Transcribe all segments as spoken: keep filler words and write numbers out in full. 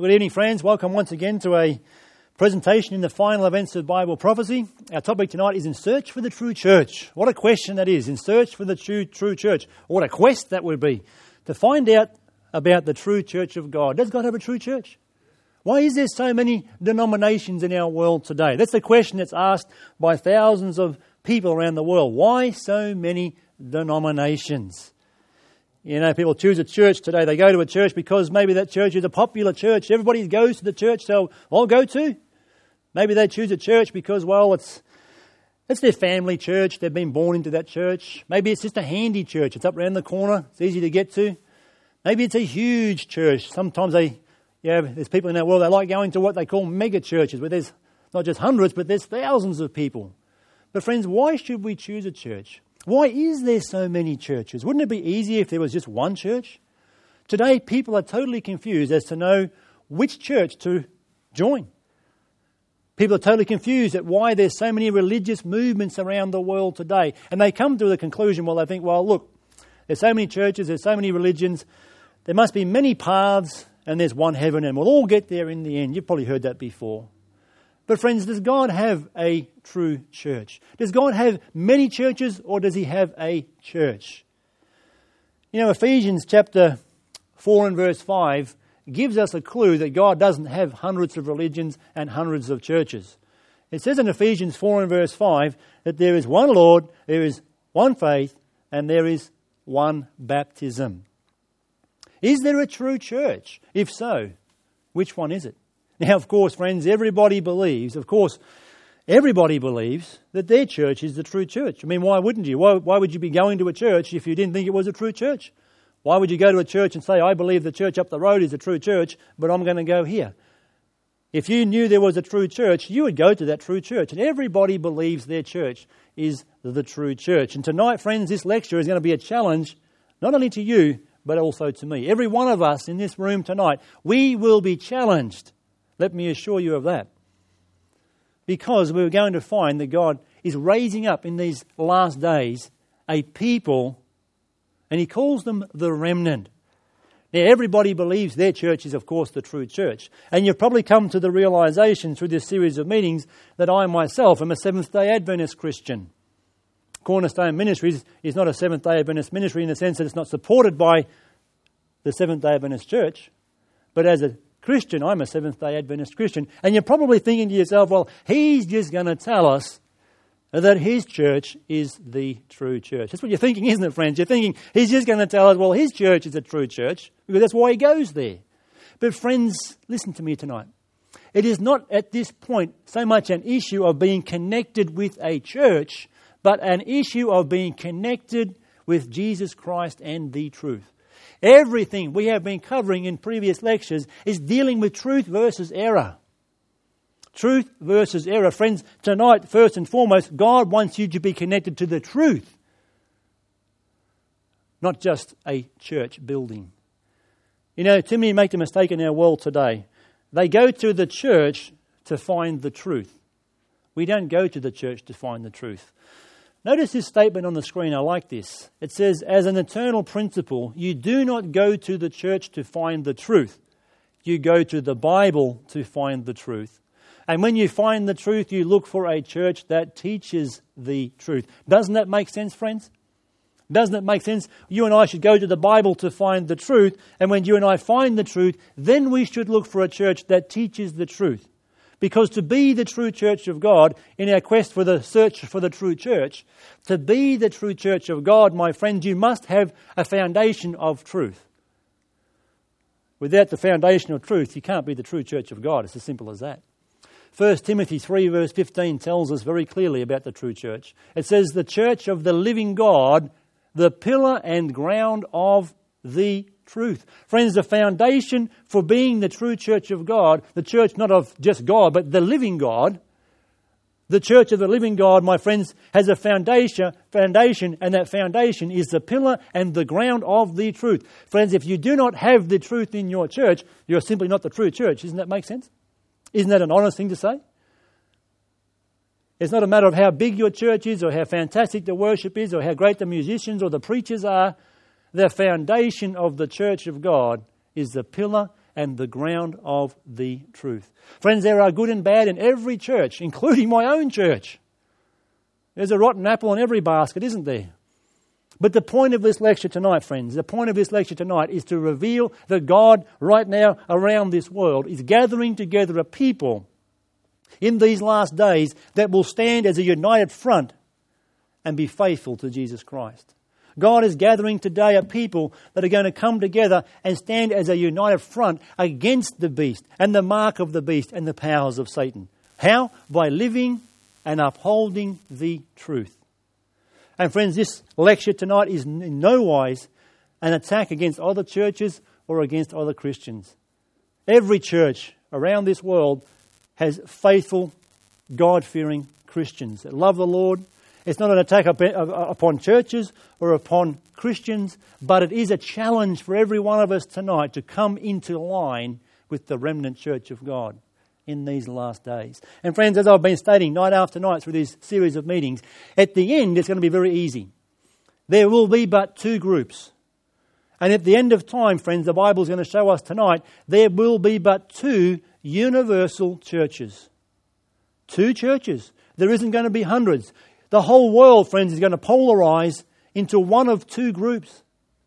Good evening, friends. Welcome once again to a presentation in the final events of Bible prophecy. Our topic tonight is In Search for the True Church. What a question that is, in search for the true, true church. What a quest that would be to find out about the true church of God. Does God have a true church? Why is there so many denominations in our world today? That's the question that's asked by thousands of people around the world. Why so many denominations? You know, people choose a church today. They go to a church because maybe that church is a popular church. Everybody goes to the church, so I'll go to. Maybe they choose a church because, well, it's it's their family church. They've been born into that church. Maybe it's just a handy church. It's up around the corner. It's easy to get to. Maybe it's a huge church. Sometimes they, yeah, there's people in our world that like going to what they call mega churches, where there's not just hundreds, but there's thousands of people. But friends, why should we choose a church? Why is there so many churches? Wouldn't it be easier if there was just one church? Today, people are totally confused as to know which church to join. People are totally confused at why there's so many religious movements around the world today. And they come to the conclusion, well, they think, well, look, there's so many churches, there's so many religions, there must be many paths, and there's one heaven, and we'll all get there in the end. You've probably heard that before. But friends, does God have a true church? Does God have many churches, or does he have a church? You know, Ephesians chapter four and verse five gives us a clue that God doesn't have hundreds of religions and hundreds of churches. It says in Ephesians four and verse five that there is one Lord, there is one faith, and there is one baptism. Is there a true church? If so, which one is it? Now, of course, friends, everybody believes, of course, everybody believes that their church is the true church. I mean, why wouldn't you? Why, why would you be going to a church if you didn't think it was a true church? Why would you go to a church and say, I believe the church up the road is a true church, but I'm going to go here? If you knew there was a true church, you would go to that true church. And everybody believes their church is the true church. And tonight, friends, this lecture is going to be a challenge, not only to you, but also to me. Every one of us in this room tonight, we will be challenged. Let me assure you of that. Because we're going to find that God is raising up in these last days a people, and he calls them the remnant. Now, everybody believes their church is, of course, the true church. And you've probably come to the realization through this series of meetings that I myself am a Seventh-day Adventist Christian. Cornerstone Ministries is not a Seventh-day Adventist ministry in the sense that it's not supported by the Seventh-day Adventist Church, but as a Christian, I'm a Seventh-day Adventist Christian. And you're probably thinking to yourself, well, he's just going to tell us that his church is the true church. That's what you're thinking, isn't it, friends? You're thinking he's just going to tell us, well, his church is a true church, because that's why he goes there. But friends, listen to me tonight. It is not at this point so much an issue of being connected with a church, but an issue of being connected with Jesus Christ and the truth. Everything we have been covering in previous lectures is dealing with truth versus error. Truth versus error. Friends, tonight, first and foremost, God wants you to be connected to the truth, not just a church building. You know, too many make the mistake in our world today. They go to the church to find the truth. We don't go to the church to find the truth. Notice this statement on the screen. I like this. It says, as an eternal principle, you do not go to the church to find the truth. You go to the Bible to find the truth. And when you find the truth, you look for a church that teaches the truth. Doesn't that make sense, friends? Doesn't it make sense? You and I should go to the Bible to find the truth. And when you and I find the truth, then we should look for a church that teaches the truth. Because to be the true church of God, in our quest for the search for the true church, to be the true church of God, my friends, you must have a foundation of truth. Without the foundation of truth, you can't be the true church of God. It's as simple as that. First Timothy three verse fifteen tells us very clearly about the true church. It says, the church of the living God, the pillar and ground of the truth. Friends, the foundation for being the true church of God, the church not of just God, but the living God, the church of the living God, my friends, has a foundation, foundation, and that foundation is the pillar and the ground of the truth. Friends, if you do not have the truth in your church, you're simply not the true church. Doesn't that make sense? Isn't that an honest thing to say? It's not a matter of how big your church is or how fantastic the worship is or how great the musicians or the preachers are. The foundation of the church of God is the pillar and the ground of the truth. Friends, there are good and bad in every church, including my own church. There's a rotten apple in every basket, isn't there? But the point of this lecture tonight, friends, the point of this lecture tonight is to reveal that God right now around this world is gathering together a people in these last days that will stand as a united front and be faithful to Jesus Christ. God is gathering today a people that are going to come together and stand as a united front against the beast and the mark of the beast and the powers of Satan. How? By living and upholding the truth. And friends, this lecture tonight is in no wise an attack against other churches or against other Christians. Every church around this world has faithful, God-fearing Christians that love the Lord. It's not an attack upon churches or upon Christians, but it is a challenge for every one of us tonight to come into line with the remnant church of God in these last days. And friends, as I've been stating night after night through this series of meetings, at the end it's going to be very easy. There will be but two groups. And at the end of time, friends, the Bible is going to show us tonight, there will be but two universal churches. Two churches. There isn't going to be hundreds. The whole world, friends, is going to polarize into one of two groups.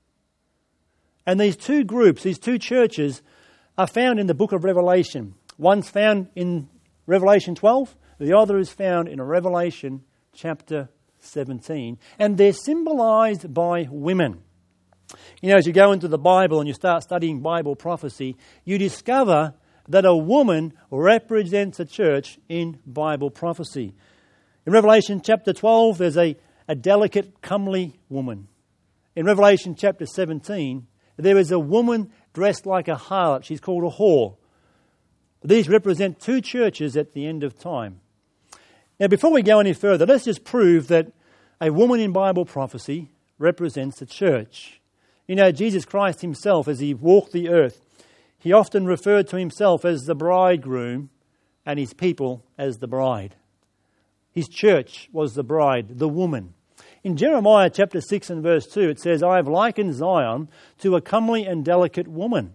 And these two groups, these two churches, are found in the book of Revelation. One's found in Revelation twelve, the other is found in Revelation chapter seventeen. And they're symbolized by women. You know, as you go into the Bible and you start studying Bible prophecy, you discover that a woman represents a church in Bible prophecy. In Revelation chapter twelve, there's a, a delicate, comely woman. In Revelation chapter seventeen, there is a woman dressed like a harlot. She's called a whore. These represent two churches at the end of time. Now, before we go any further, let's just prove that a woman in Bible prophecy represents a church. You know, Jesus Christ himself, as he walked the earth, he often referred to himself as the bridegroom and his people as the bride. His church was the bride, the woman. In Jeremiah chapter six and verse two, it says, I have likened Zion to a comely and delicate woman.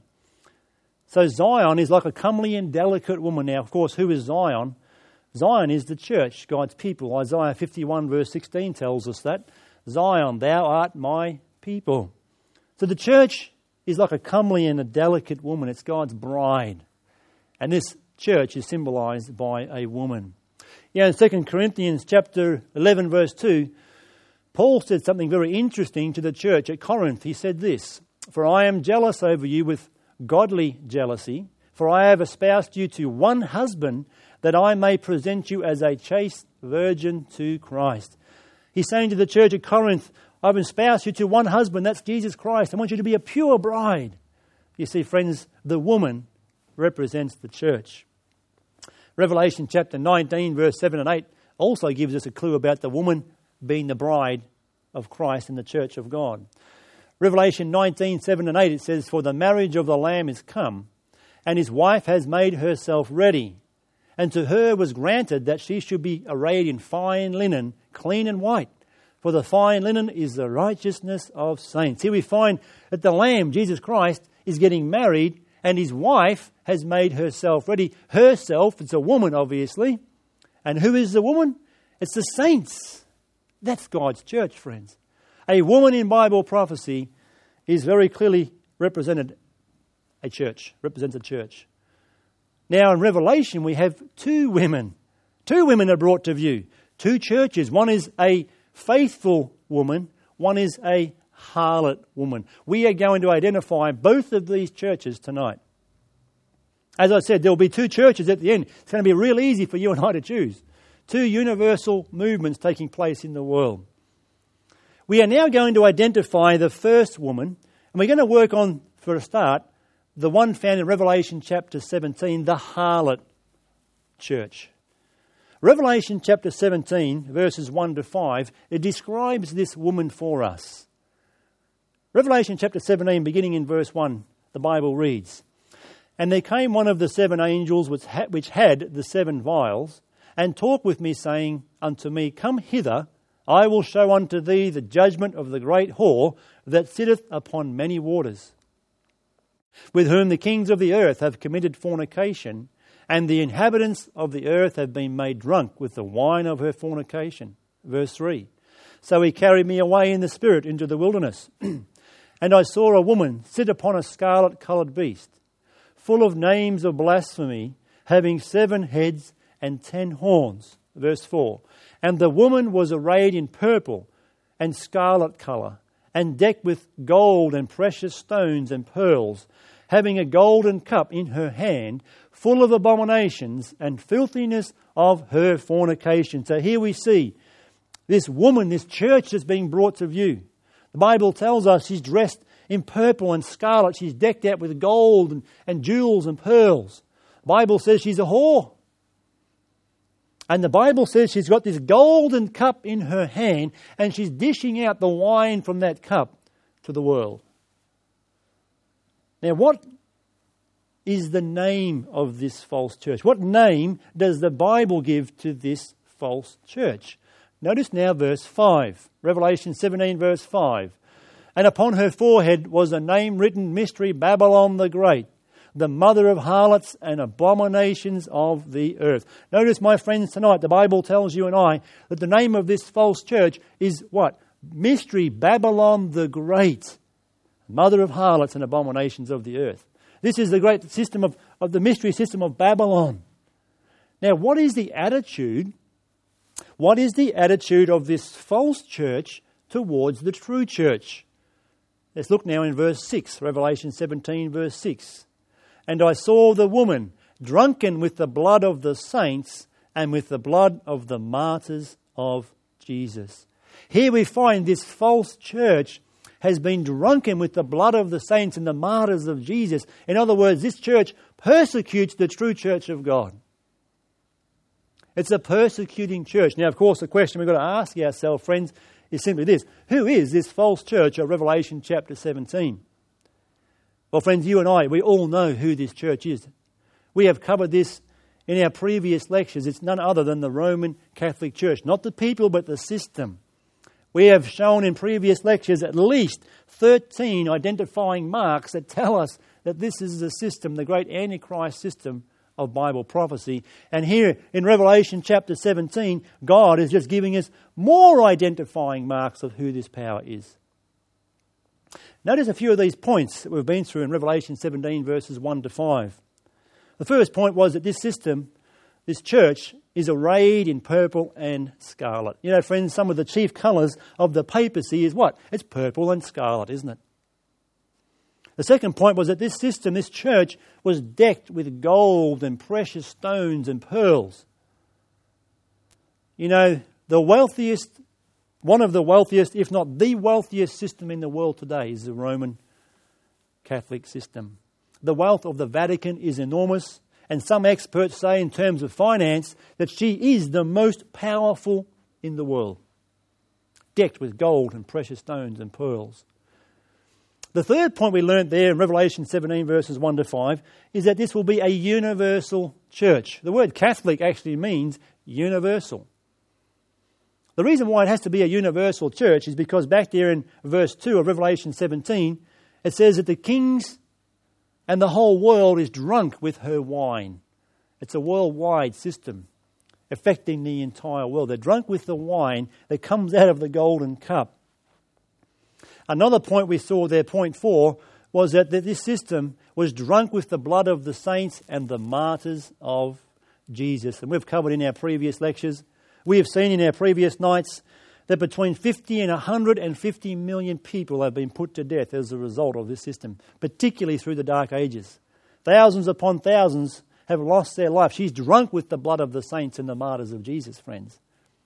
So Zion is like a comely and delicate woman. Now, of course, who is Zion? Zion is the church, God's people. Isaiah fifty-one verse sixteen tells us that. Zion, thou art my people. So the church is like a comely and a delicate woman. It's God's bride. And this church is symbolized by a woman. Yeah, in Second Corinthians chapter eleven verse two, Paul said something very interesting to the church at Corinth. He said this, For I am jealous over you with godly jealousy, for I have espoused you to one husband, that I may present you as a chaste virgin to Christ. He's saying to the church at Corinth, I've espoused you to one husband, that's Jesus Christ. I want you to be a pure bride. You see, friends, the woman represents the church. Revelation chapter nineteen, verse seven and eight also gives us a clue about the woman being the bride of Christ in the church of God. Revelation nineteen, seven and eight, it says, For the marriage of the Lamb is come, and his wife has made herself ready. And to her was granted that she should be arrayed in fine linen, clean and white. For the fine linen is the righteousness of saints. Here we find that the Lamb, Jesus Christ, is getting married, and his wife has made herself ready. Herself, it's a woman, obviously. And who is the woman? It's the saints. That's God's church, friends. A woman in Bible prophecy is very clearly represented a church, represents a church. Now in Revelation we have two women. Two women are brought to view. Two churches. One is a faithful woman. One is a harlot woman. We are going to identify both of these churches tonight. As I said, there will be two churches at the end. It's going to be real easy for you and I to choose. Two universal movements taking place in the world. We are now going to identify the first woman, and we're going to work on, for a start, the one found in Revelation chapter seventeen, the harlot church. Revelation chapter seventeen, verses one to five, it describes this woman for us. Revelation chapter seventeen, beginning in verse one, the Bible reads, And there came one of the seven angels which had, which had the seven vials, and talked with me, saying unto me, Come hither, I will show unto thee the judgment of the great whore that sitteth upon many waters, with whom the kings of the earth have committed fornication, and the inhabitants of the earth have been made drunk with the wine of her fornication. Verse three. So he carried me away in the spirit into the wilderness, and I saw a woman sit upon a scarlet-coloured beast, full of names of blasphemy, having seven heads and ten horns. Verse four. And the woman was arrayed in purple and scarlet colour, and decked with gold and precious stones and pearls, having a golden cup in her hand, full of abominations and filthiness of her fornication. So here we see this woman, this church that's being brought to view. The Bible tells us she's dressed in purple and scarlet. She's decked out with gold and, and jewels and pearls. The Bible says she's a whore. And the Bible says she's got this golden cup in her hand, and she's dishing out the wine from that cup to the world. Now, what is the name of this false church? What name does the Bible give to this false church? Notice now verse five, Revelation seventeen verse five. And upon her forehead was a name written, Mystery Babylon the Great, the mother of harlots and abominations of the earth. Notice, my friends, tonight the Bible tells you and I that the name of this false church is what? Mystery Babylon the Great, mother of harlots and abominations of the earth. This is the great system of, of the mystery system of Babylon. Now, what is the attitude? What is the attitude of this false church towards the true church? Let's look now in verse six, Revelation seventeen verse six. And I saw the woman drunken with the blood of the saints and with the blood of the martyrs of Jesus. Here we find this false church has been drunken with the blood of the saints and the martyrs of Jesus. In other words, this church persecutes the true church of God. It's a persecuting church. Now, of course, the question we've got to ask ourselves, friends, is simply this. Who is this false church of Revelation chapter seventeen? Well, friends, you and I, we all know who this church is. We have covered this in our previous lectures. It's none other than the Roman Catholic Church. Not the people, but the system. We have shown in previous lectures at least thirteen identifying marks that tell us that this is the system, the great Antichrist system of Bible prophecy. And here in Revelation chapter seventeen, God is just giving us more identifying marks of who this power is. Notice a few of these points that we've been through in Revelation seventeen verses one to five. The first point was that this system, this church, is arrayed in purple and scarlet. You know, friends, some of the chief colours of the papacy is what? It's purple and scarlet, isn't it? The second point was that this system, this church, was decked with gold and precious stones and pearls. You know, the wealthiest, one of the wealthiest, if not the wealthiest system in the world today is the Roman Catholic system. The wealth of the Vatican is enormous, and some experts say in terms of finance that she is the most powerful in the world, decked with gold and precious stones and pearls. The third point we learnt there in Revelation seventeen verses one to five is that this will be a universal church. The word Catholic actually means universal. The reason why it has to be a universal church is because back there in verse two of Revelation seventeen, it says that the kings and the whole world is drunk with her wine. It's a worldwide system affecting the entire world. They're drunk with the wine that comes out of the golden cup. Another point we saw there, point four, was that this system was drunk with the blood of the saints and the martyrs of Jesus. And we've covered in our previous lectures, we have seen in our previous nights that between fifty and one hundred fifty million people have been put to death as a result of this system, particularly through the Dark Ages. Thousands upon thousands have lost their life. She's drunk with the blood of the saints and the martyrs of Jesus, friends.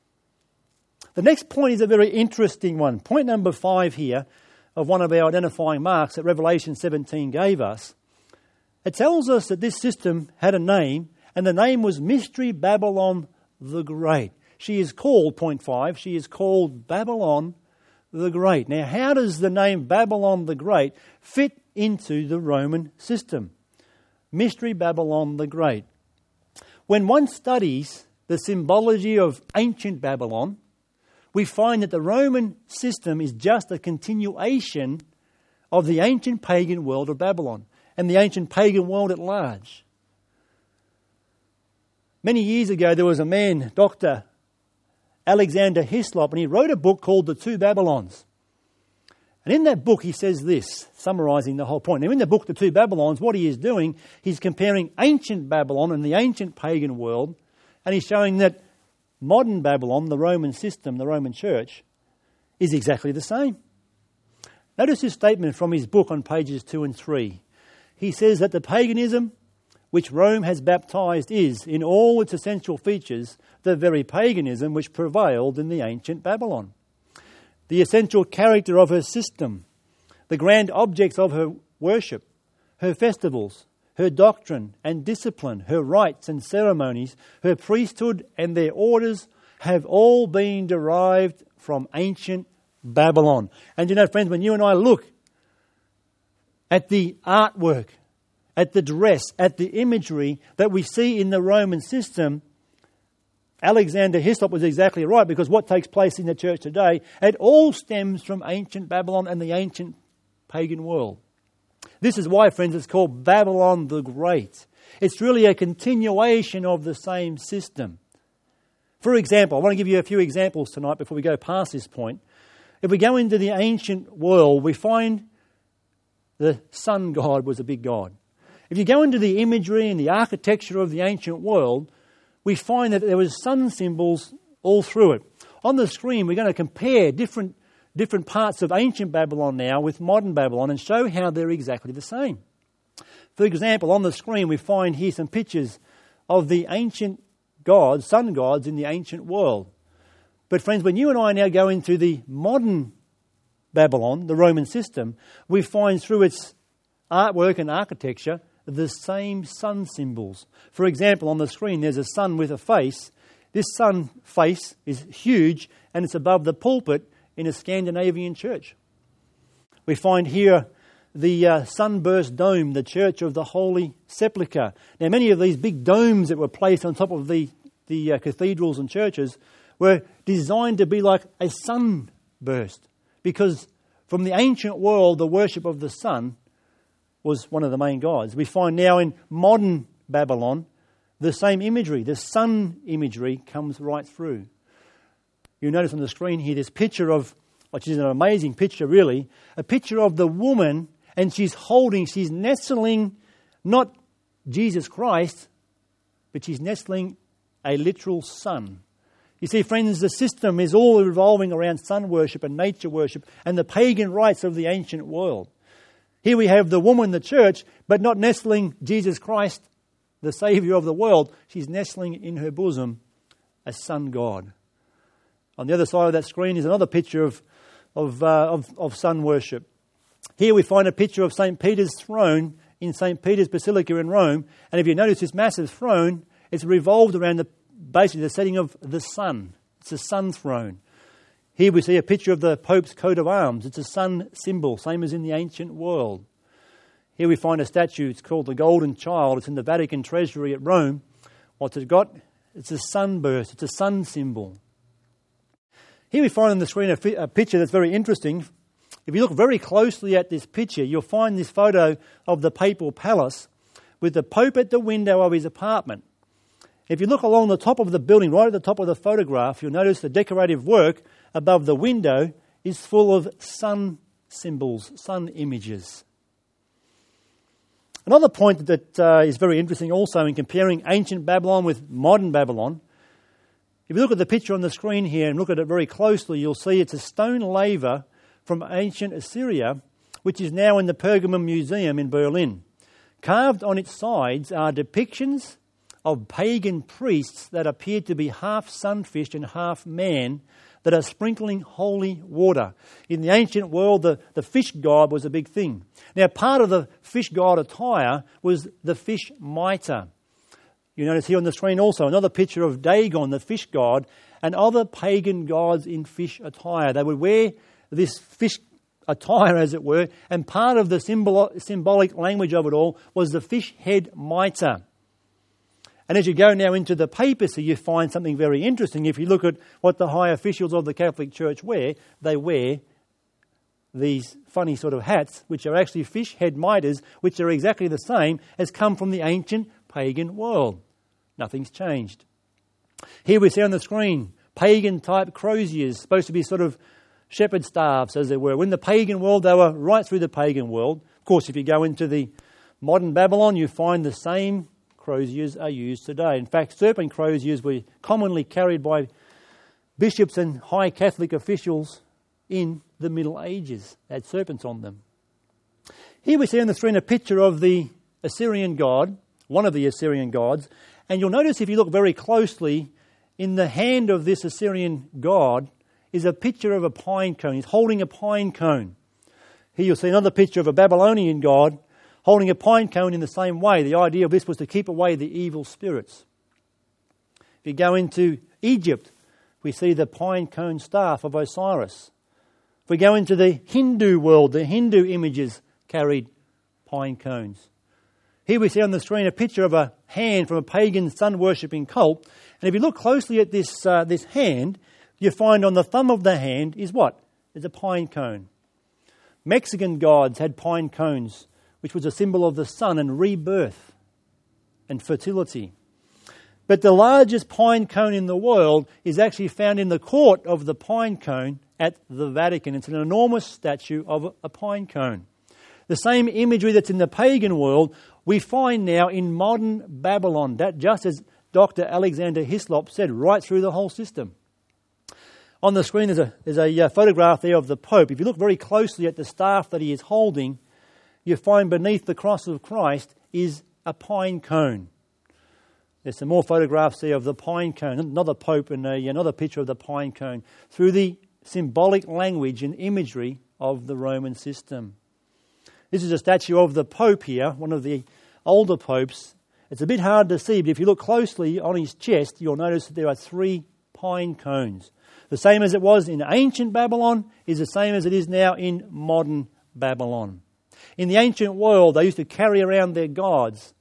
The next point is a very interesting one. Point number five here of one of our identifying marks that Revelation seventeen gave us. It tells us that this system had a name, and the name was Mystery Babylon the Great. She is called, point five, she is called Babylon the Great. Now, how does the name Babylon the Great fit into the Roman system? Mystery Babylon the Great. When one studies the symbology of ancient Babylon, we find that the Roman system is just a continuation of the ancient pagan world of Babylon. and the ancient pagan world at large. Many years ago, there was a man, Doctor Alexander Hislop, and he wrote a book called The Two Babylons. And in that book, he says this, summarising the whole point. Now, in the book, The Two Babylons, what he is doing, he's comparing ancient Babylon and the ancient pagan world, and he's showing that modern Babylon, the Roman system, the Roman church, is exactly the same. Notice his statement from his book on pages two and three. He says that the paganism which Rome has baptized is, in all its essential features, the very paganism which prevailed in the ancient Babylon. The essential character of her system, the grand objects of her worship, her festivals, her doctrine and discipline, her rites and ceremonies, her priesthood and their orders have all been derived from ancient Babylon. And you know, friends, when you and I look at the artwork, at the dress, at the imagery that we see in the Roman system, Alexander Hislop was exactly right, because what takes place in the church today, it all stems from ancient Babylon and the ancient pagan world. This is why, friends, it's called Babylon the Great. It's really a continuation of the same system. For example, I want to give you a few examples tonight before we go past this point. If we go into the ancient world, we find the sun god was a big god. If you go into the imagery and the architecture of the ancient world, we find that there was sun symbols all through it. On the screen, we're going to compare different different parts of ancient Babylon now with modern Babylon and show how they're exactly the same. For example, on the screen we find here some pictures of the ancient gods, sun gods in the ancient world. But friends, when you and I now go into the modern Babylon, the Roman system, we find through its artwork and architecture the same sun symbols. For example, on the screen there's a sun with a face. This sun face is huge and it's above the pulpit in a Scandinavian church. We find here the uh, sunburst dome, the Church of the Holy Sepulchre. Now, many of these big domes that were placed on top of the, the uh, cathedrals and churches were designed to be like a sunburst, because from the ancient world, the worship of the sun was one of the main gods. We find now in modern Babylon the same imagery, the sun imagery comes right through. You notice on the screen here this picture of, which is an amazing picture really, a picture of the woman, and she's holding, she's nestling not Jesus Christ, but she's nestling a literal sun. You see, friends, the system is all revolving around sun worship and nature worship and the pagan rites of the ancient world. Here we have the woman, the church, but not nestling Jesus Christ, the Saviour of the world. She's nestling in her bosom a sun god. On the other side of that screen is another picture of of, uh, of of sun worship. Here we find a picture of Saint Peter's throne in Saint Peter's Basilica in Rome. And if you notice this massive throne, it's revolved around the basically the setting of the sun. It's a sun throne. Here we see a picture of the Pope's coat of arms. It's a sun symbol, same as in the ancient world. Here we find a statue. It's called the Golden Child. It's in the Vatican Treasury at Rome. What's it got? It's a sunburst. It's a sun symbol. Here we find on the screen a, fi- a picture that's very interesting. If you look very closely at this picture, you'll find this photo of the papal palace with the Pope at the window of his apartment. If you look along the top of the building, right at the top of the photograph, you'll notice the decorative work above the window is full of sun symbols, sun images. Another point that uh, is very interesting also in comparing ancient Babylon with modern Babylon, if you look at the picture on the screen here and look at it very closely, you'll see it's a stone laver from ancient Assyria, which is now in the Pergamon Museum in Berlin. Carved on its sides are depictions of pagan priests that appear to be half sunfish and half man that are sprinkling holy water. In the ancient world, the, the fish god was a big thing. Now, part of the fish god attire was the fish mitre. You notice here on the screen also another picture of Dagon, the fish god, and other pagan gods in fish attire. They would wear this fish attire, as it were, and part of the symbol, symbolic language of it all was the fish head mitre. And as you go now into the papacy, you find something very interesting. If you look at what the high officials of the Catholic Church wear, they wear these funny sort of hats, which are actually fish head mitres, which are exactly the same as come from the ancient pagan world. Nothing's changed. Here we see on the screen pagan-type croziers, supposed to be sort of shepherd staffs, as they were. In the pagan world, they were right through the pagan world. Of course, if you go into the modern Babylon, you find the same croziers are used today. In fact, serpent croziers were commonly carried by bishops and high Catholic officials in the Middle Ages. They had serpents on them. Here we see on the screen a picture of the Assyrian god, one of the Assyrian gods, and you'll notice if you look very closely, in the hand of this Assyrian god is a picture of a pine cone. He's holding a pine cone. Here you'll see another picture of a Babylonian god holding a pine cone in the same way. The idea of this was to keep away the evil spirits. If you go into Egypt, we see the pine cone staff of Osiris. If we go into the Hindu world, the Hindu images carried pine cones. Here we see on the screen a picture of a hand from a pagan sun-worshipping cult. And if you look closely at this uh, this hand, you find on the thumb of the hand is what? It's a pine cone. Mexican gods had pine cones, which was a symbol of the sun and rebirth and fertility. But the largest pine cone in the world is actually found in the court of the pine cone at the Vatican. It's an enormous statue of a pine cone. The same imagery that's in the pagan world we find now in modern Babylon, that just as Doctor Alexander Hislop said, right through the whole system. On the screen there's a, there's a uh, photograph there of the Pope. If you look very closely at the staff that he is holding, you find beneath the cross of Christ is a pine cone. There's some more photographs there of the pine cone, another Pope and a, another picture of the pine cone, through the symbolic language and imagery of the Roman system. This is a statue of the Pope here, one of the older popes. It's a bit hard to see, but if you look closely on his chest, you'll notice that there are three pine cones. The same as it was in ancient Babylon is the same as it is now in modern Babylon. In the ancient world, they used to carry around their gods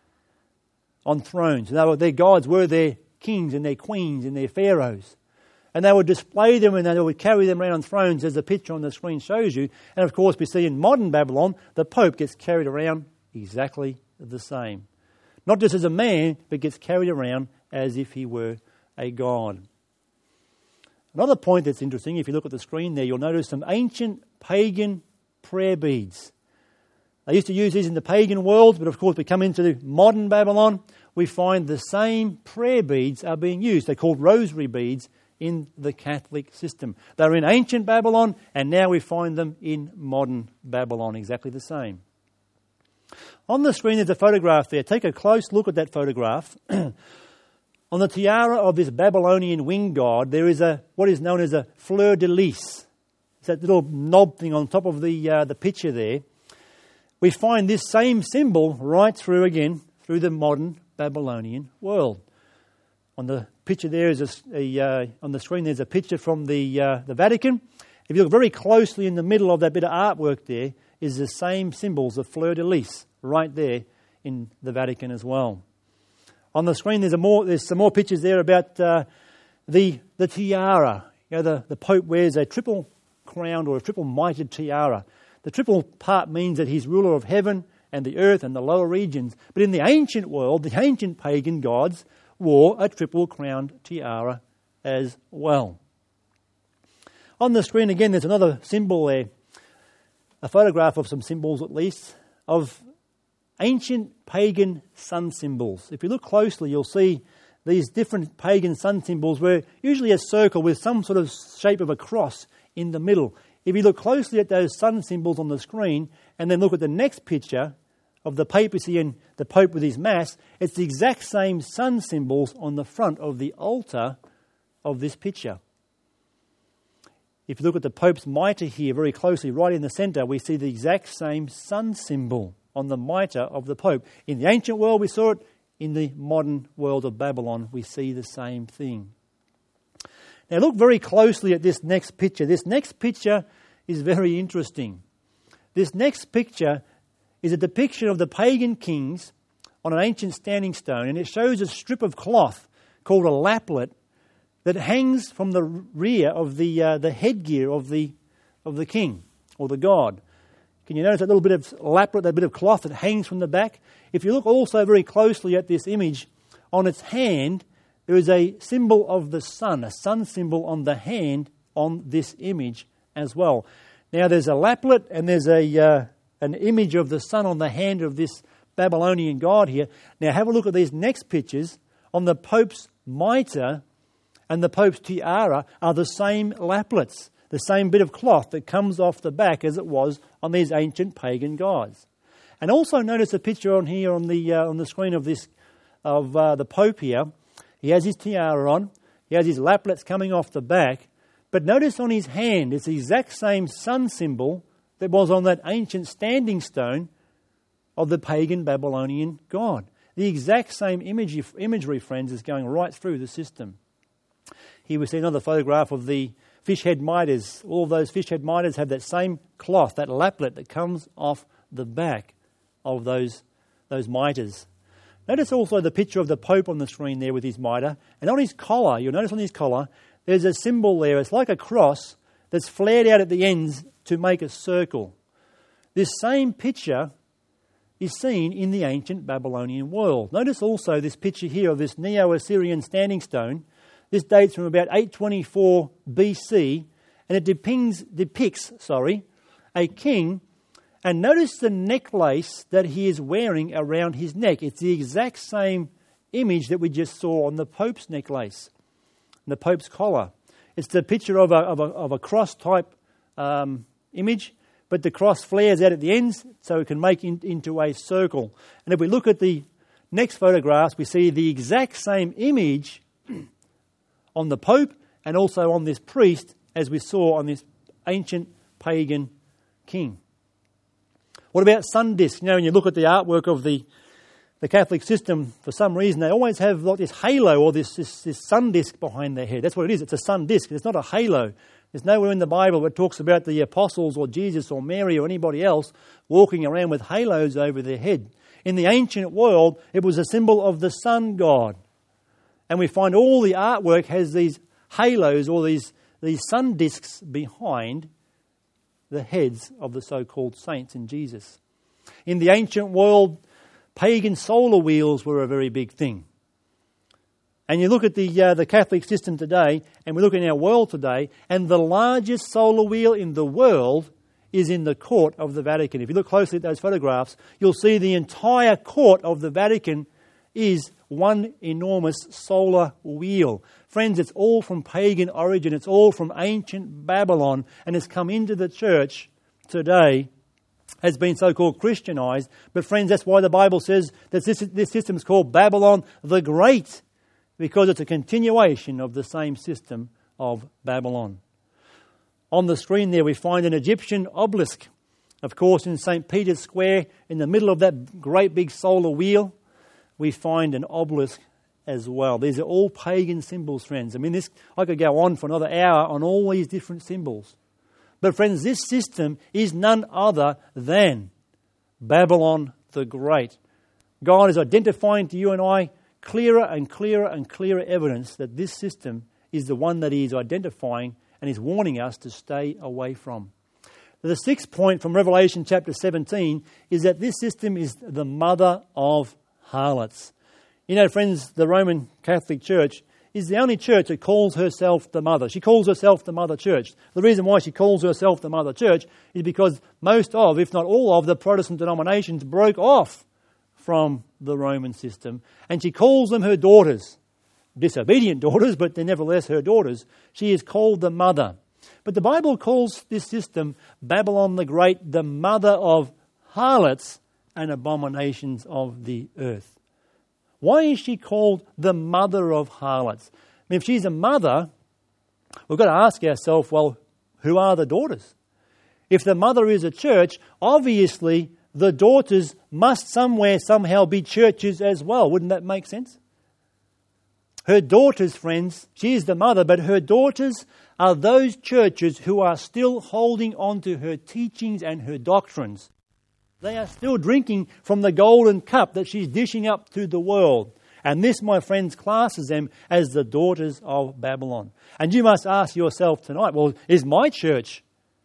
on thrones. They were, their gods were their kings and their queens and their pharaohs. And they would display them and they would carry them around on thrones, as the picture on the screen shows you. And of course, we see in modern Babylon, the Pope gets carried around exactly the same. Not just as a man, but gets carried around as if he were a god. Another point that's interesting, if you look at the screen there, you'll notice some ancient pagan prayer beads. They used to use these in the pagan world, but of course we come into the modern Babylon, we find the same prayer beads are being used. They're called rosary beads in the Catholic system. They're in ancient Babylon, and now we find them in modern Babylon, exactly the same. On the screen there's a photograph there. Take a close look at that photograph. On the tiara of this Babylonian winged god, there is a what is known as a fleur de lis. It's that little knob thing on top of the uh, the picture there. We find this same symbol right through again, through the modern Babylonian world. On the picture there is a, a uh, on the screen there's a picture from the uh, the Vatican. If you look very closely in the middle of that bit of artwork there is the same symbols of fleur de lis right there in the Vatican as well. On the screen there's a more there's some more pictures there about uh, the the tiara. You know, the, the Pope wears a triple crowned or a triple mitred tiara. The triple part means that he's ruler of heaven and the earth and the lower regions. But in the ancient world, the ancient pagan gods wore a triple crowned tiara as well. On the screen again there's another symbol there, a photograph of some symbols at least, of ancient pagan sun symbols. If you look closely you'll see these different pagan sun symbols were usually a circle with some sort of shape of a cross in the middle. If you look closely at those sun symbols on the screen and then look at the next picture of the papacy and the Pope with his mass, it's the exact same sun symbols on the front of the altar of this picture. If you look at the Pope's mitre here very closely, right in the centre, we see the exact same sun symbol on the mitre of the Pope. In the ancient world we saw it, in the modern world of Babylon we see the same thing. Now look very closely at this next picture. This next picture is very interesting. This next picture is a depiction of the pagan kings on an ancient standing stone, and it shows a strip of cloth called a laplet that hangs from the rear of the uh, the headgear of the of the king or the god. Can you notice that little bit of laplet, that bit of cloth that hangs from the back? If you look also very closely at this image, on its hand, there is a symbol of the sun, a sun symbol on the hand on this image as well. Now there's a laplet and there's a uh, an image of the sun on the hand of this Babylonian god here. Now have a look at these next pictures. On the Pope's mitre and the Pope's tiara are the same laplets, the same bit of cloth that comes off the back as it was on these ancient pagan gods. And also notice a picture on here on the uh, on the screen of this of uh, the Pope here. He has his tiara on. He has his laplets coming off the back. But notice on his hand, it's the exact same sun symbol that was on that ancient standing stone of the pagan Babylonian god. The exact same imagery, imagery, friends, is going right through the system. Here we see another photograph of the fish head mitres. All of those fish head mitres have that same cloth, that laplet that comes off the back of those, those mitres. Notice also the picture of the Pope on the screen there with his mitre. And on his collar, you'll notice on his collar, there's a symbol there. It's like a cross that's flared out at the ends to make a circle. This same picture is seen in the ancient Babylonian world. Notice also this picture here of this Neo-Assyrian standing stone. This dates from about eight twenty-four B C, and it depicts, depicts sorry, a king. And notice the necklace that he is wearing around his neck. It's the exact same image that we just saw on the Pope's necklace, the Pope's collar. It's the picture of a, of a, of a cross-type um, image, but the cross flares out at the ends so it can make it into a circle. And if we look at the next photographs, we see the exact same image on the Pope and also on this priest as we saw on this ancient pagan king. What about sun discs? You know, when you look at the artwork of the, the Catholic system, for some reason they always have like this halo or this, this, this sun disc behind their head. That's what it is. It's a sun disc. It's not a halo. There's nowhere in the Bible that talks about the apostles or Jesus or Mary or anybody else walking around with halos over their head. In the ancient world, it was a symbol of the sun god. And we find all the artwork has these halos or these, these sun discs behind the heads of the so-called saints in Jesus. In the ancient world, pagan solar wheels were a very big thing. And you look at the uh, the Catholic system today, and we look in our world today, and the largest solar wheel in the world is in the court of the Vatican. If you look closely at those photographs, you'll see the entire court of the Vatican is one enormous solar wheel. Friends, it's all from pagan origin. It's all from ancient Babylon, and it's come into the church today, has been so-called Christianized. But friends, that's why the Bible says that this, this system is called Babylon the Great, because it's a continuation of the same system of Babylon. On the screen there we find an Egyptian obelisk. Of course, in Saint Peter's Square, in the middle of that great big solar wheel, we find an obelisk as well. These are all pagan symbols, friends. I mean, this I could go on for another hour on all these different symbols. But friends, this system is none other than Babylon the Great. God is identifying to you and I clearer and clearer and clearer evidence that this system is the one that he is identifying and is warning us to stay away from. The sixth point from Revelation chapter seventeen is that this system is the mother of harlots. You know, friends, the Roman Catholic Church is the only church that calls herself the mother. She calls herself the mother church. The reason why she calls herself the mother church is because most of, if not all of, the Protestant denominations broke off from the Roman system, and she calls them her daughters. Disobedient daughters, but they're nevertheless her daughters. She is called the mother. But the Bible calls this system Babylon the Great, the mother of harlots and abominations of the earth. Why is she called the mother of harlots? I mean, if she's a mother, we've got to ask ourselves, well, who are the daughters? If the mother is a church, obviously the daughters must somewhere, somehow be churches as well. Wouldn't that make sense? Her daughters, friends, she is the mother, but her daughters are those churches who are still holding on to her teachings and her doctrines. They are still drinking from the golden cup that she's dishing up to the world. And this, my friends, classes them as the daughters of Babylon. And you must ask yourself tonight, well, is my church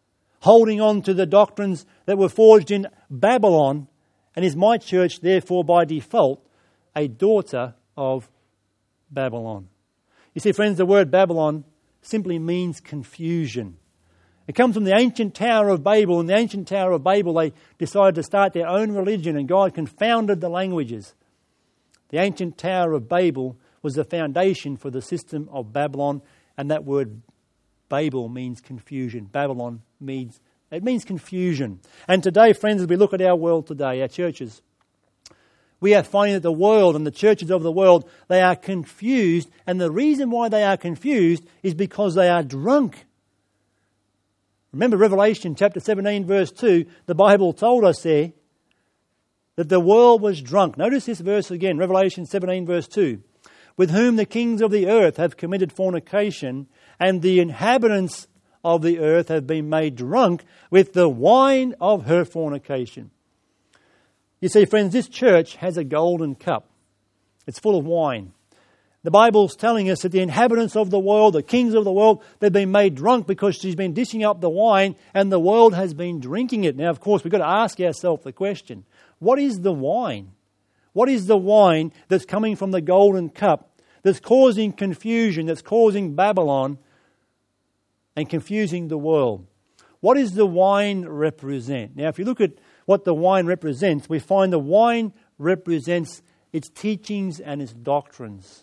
holding on to the doctrines that were forged in Babylon, and is my church therefore by default a daughter of Babylon? You see, friends, the word Babylon simply means confusion. It comes from the ancient Tower of Babel. In the ancient Tower of Babel, they decided to start their own religion, and God confounded the languages. The ancient Tower of Babel was the foundation for the system of Babylon, and that word Babel means confusion. Babylon means, it means confusion. And today, friends, as we look at our world today, our churches, we are finding that the world and the churches of the world, they are confused, and the reason why they are confused is because they are drunk. Remember Revelation chapter seventeen verse two, the Bible told us there that the world was drunk. Notice this verse again, Revelation seventeen verse two. With whom the kings of the earth have committed fornication, and the inhabitants of the earth have been made drunk with the wine of her fornication. You see, friends, this church has a golden cup. It's full of wine. The Bible's telling us that the inhabitants of the world, the kings of the world, they've been made drunk because she's been dishing up the wine and the world has been drinking it. Now, of course, we've got to ask ourselves the question, what is the wine? What is the wine that's coming from the golden cup that's causing confusion, that's causing Babylon and confusing the world? What does the wine represent? Now, if you look at what the wine represents, we find the wine represents its teachings and its doctrines.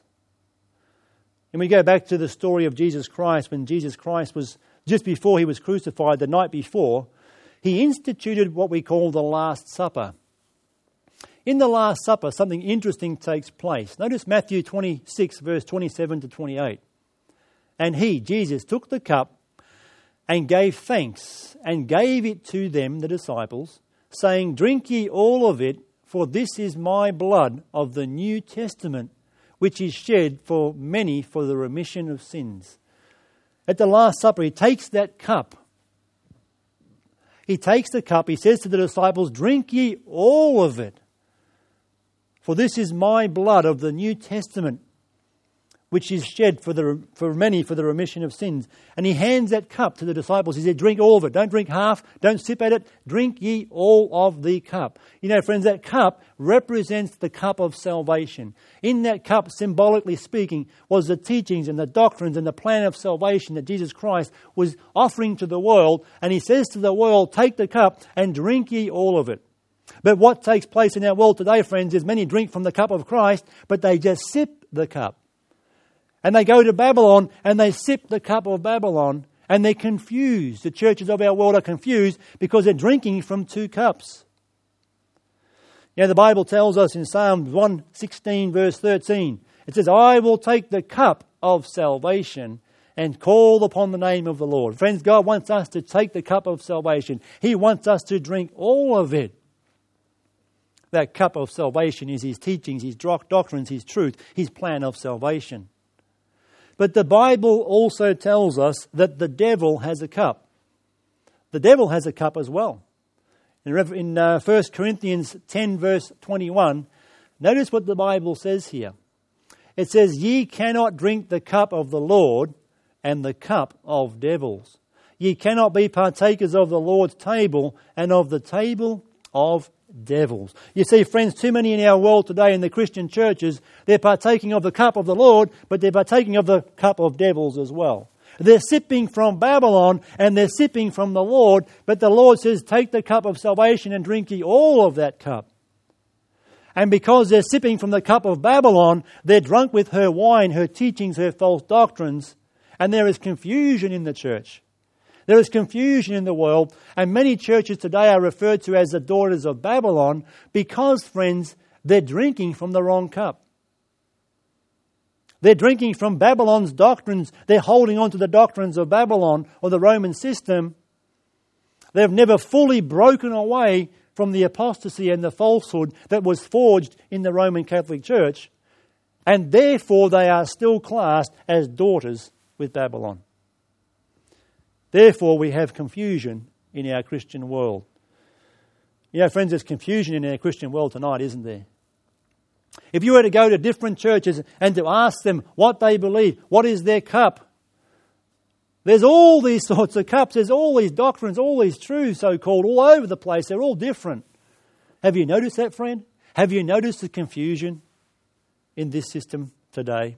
And we go back to the story of Jesus Christ, when Jesus Christ was, just before he was crucified, the night before, he instituted what we call the Last Supper. In the Last Supper, something interesting takes place. Notice Matthew twenty-six, verse twenty-seven to twenty-eight. And he, Jesus, took the cup and gave thanks and gave it to them, the disciples, saying, Drink ye all of it, for this is my blood of the New Testament, which is shed for many for the remission of sins. At the Last Supper, he takes that cup. He takes the cup, he says to the disciples, Drink ye all of it, for this is my blood of the New Testament, which is shed for the for many for the remission of sins. And he hands that cup to the disciples. He said, drink all of it. Don't drink half. Don't sip at it. Drink ye all of the cup. You know, friends, that cup represents the cup of salvation. In that cup, symbolically speaking, was the teachings and the doctrines and the plan of salvation that Jesus Christ was offering to the world. And he says to the world, take the cup and drink ye all of it. But what takes place in our world today, friends, is many drink from the cup of Christ, but they just sip the cup. And they go to Babylon and they sip the cup of Babylon and they're confused. The churches of our world are confused because they're drinking from two cups. You know, the Bible tells us in Psalm one sixteen verse thirteen, it says, I will take the cup of salvation and call upon the name of the Lord. Friends, God wants us to take the cup of salvation. He wants us to drink all of it. That cup of salvation is His teachings, His doctrines, His truth, His plan of salvation. But the Bible also tells us that the devil has a cup. The devil has a cup as well. In uh, First Corinthians ten verse twenty-one, notice what the Bible says here. It says, Ye cannot drink the cup of the Lord and the cup of devils. Ye cannot be partakers of the Lord's table and of the table of devils. You see, friends, too many in our world today in the Christian churches, they're partaking of the cup of the Lord, but they're partaking of the cup of devils as well. They're sipping from Babylon and they're sipping from the Lord, but the Lord says, take the cup of salvation and drink ye all of that cup. And because they're sipping from the cup of Babylon, they're drunk with her wine, her teachings, her false doctrines, and there is confusion in the church. There is confusion in the world, and many churches today are referred to as the daughters of Babylon because, friends, they're drinking from the wrong cup. They're drinking from Babylon's doctrines. They're holding on to the doctrines of Babylon or the Roman system. They've never fully broken away from the apostasy and the falsehood that was forged in the Roman Catholic Church, and therefore they are still classed as daughters with Babylon. Therefore, we have confusion in our Christian world. You know, friends, there's confusion in our Christian world tonight, isn't there? If you were to go to different churches and to ask them what they believe, what is their cup, There's all these sorts of cups. There's all these doctrines, all these truths, so-called, all over the place. They're all different. Have you noticed that, friend? Have you noticed the confusion in this system today?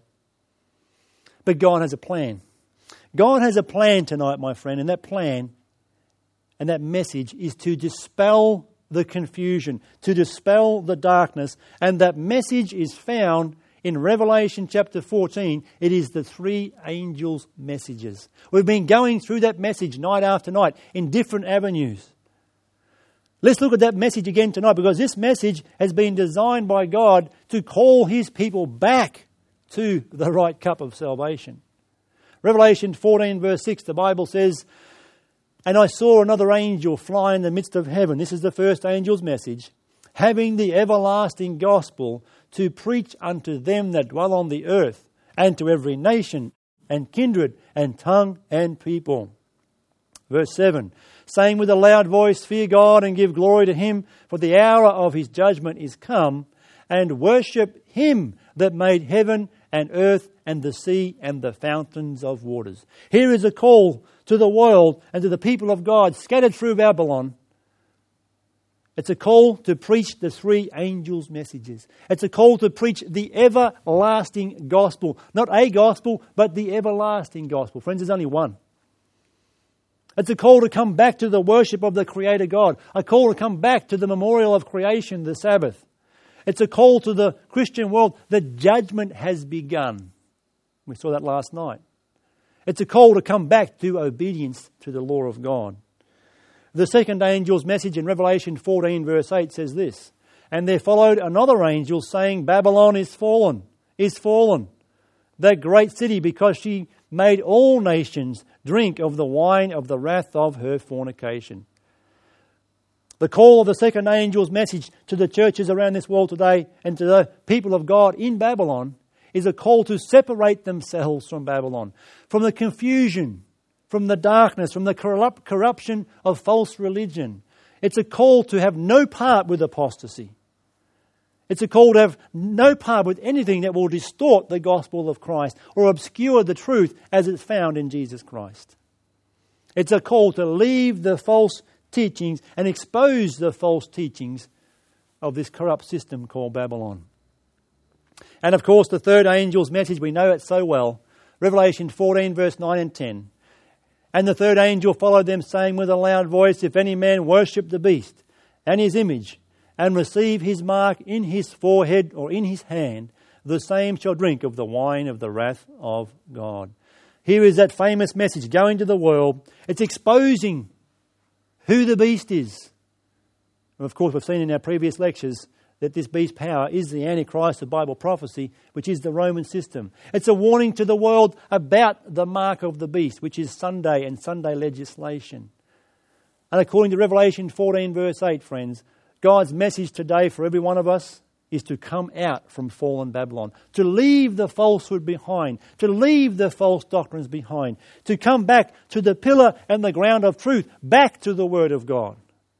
But God has a plan. God has a plan tonight, my friend, and that plan and that message is to dispel the confusion, to dispel the darkness, and that message is found in Revelation chapter fourteen. It is the three angels' messages. We've been going through that message night after night in different avenues. Let's look at that message again tonight, because this message has been designed by God to call His people back to the right cup of salvation. Revelation fourteen verse six, the Bible says, "And I saw another angel fly in the midst of heaven." This is the first angel's message. "Having the everlasting gospel to preach unto them that dwell on the earth, and to every nation and kindred and tongue and people." Verse seven, "Saying with a loud voice, Fear God and give glory to Him, for the hour of His judgment is come, and worship Him that made heaven and earth and the sea and the fountains of waters." Here is a call to the world and to the people of God scattered through Babylon. It's a call to preach the three angels' messages. It's a call to preach the everlasting gospel. Not a gospel, but the everlasting gospel. Friends, there's only one. It's a call to come back to the worship of the Creator God. A call to come back to the memorial of creation, the Sabbath. It's a call to the Christian world. The judgment has begun. We saw that last night. It's a call to come back to obedience to the law of God. The second angel's message in Revelation fourteen verse eight says this, "And there followed another angel saying, Babylon is fallen, is fallen, that great city, because she made all nations drink of the wine of the wrath of her fornication." The call of the second angel's message to the churches around this world today and to the people of God in Babylon is a call to separate themselves from Babylon, from the confusion, from the darkness, from the corrupt, corruption of false religion. It's a call to have no part with apostasy. It's a call to have no part with anything that will distort the gospel of Christ or obscure the truth as it's found in Jesus Christ. It's a call to leave the false teachings and expose the false teachings of this corrupt system called Babylon. And of course, the third angel's message, we know it so well. Revelation fourteen verse nine and ten. "And the third angel followed them, saying with a loud voice, If any man worship the beast and his image, and receive his mark in his forehead or in his hand, the same shall drink of the wine of the wrath of God." Here is that famous message going to the world. It's exposing who the beast is. And of course, we've seen in our previous lectures that this beast power is the Antichrist of Bible prophecy, which is the Roman system. It's a warning to the world about the mark of the beast, which is Sunday and Sunday legislation. And according to Revelation fourteen verse eight, friends, God's message today for every one of us is to come out from fallen Babylon, to leave the falsehood behind, to leave the false doctrines behind, to come back to the pillar and the ground of truth, back to the Word of God,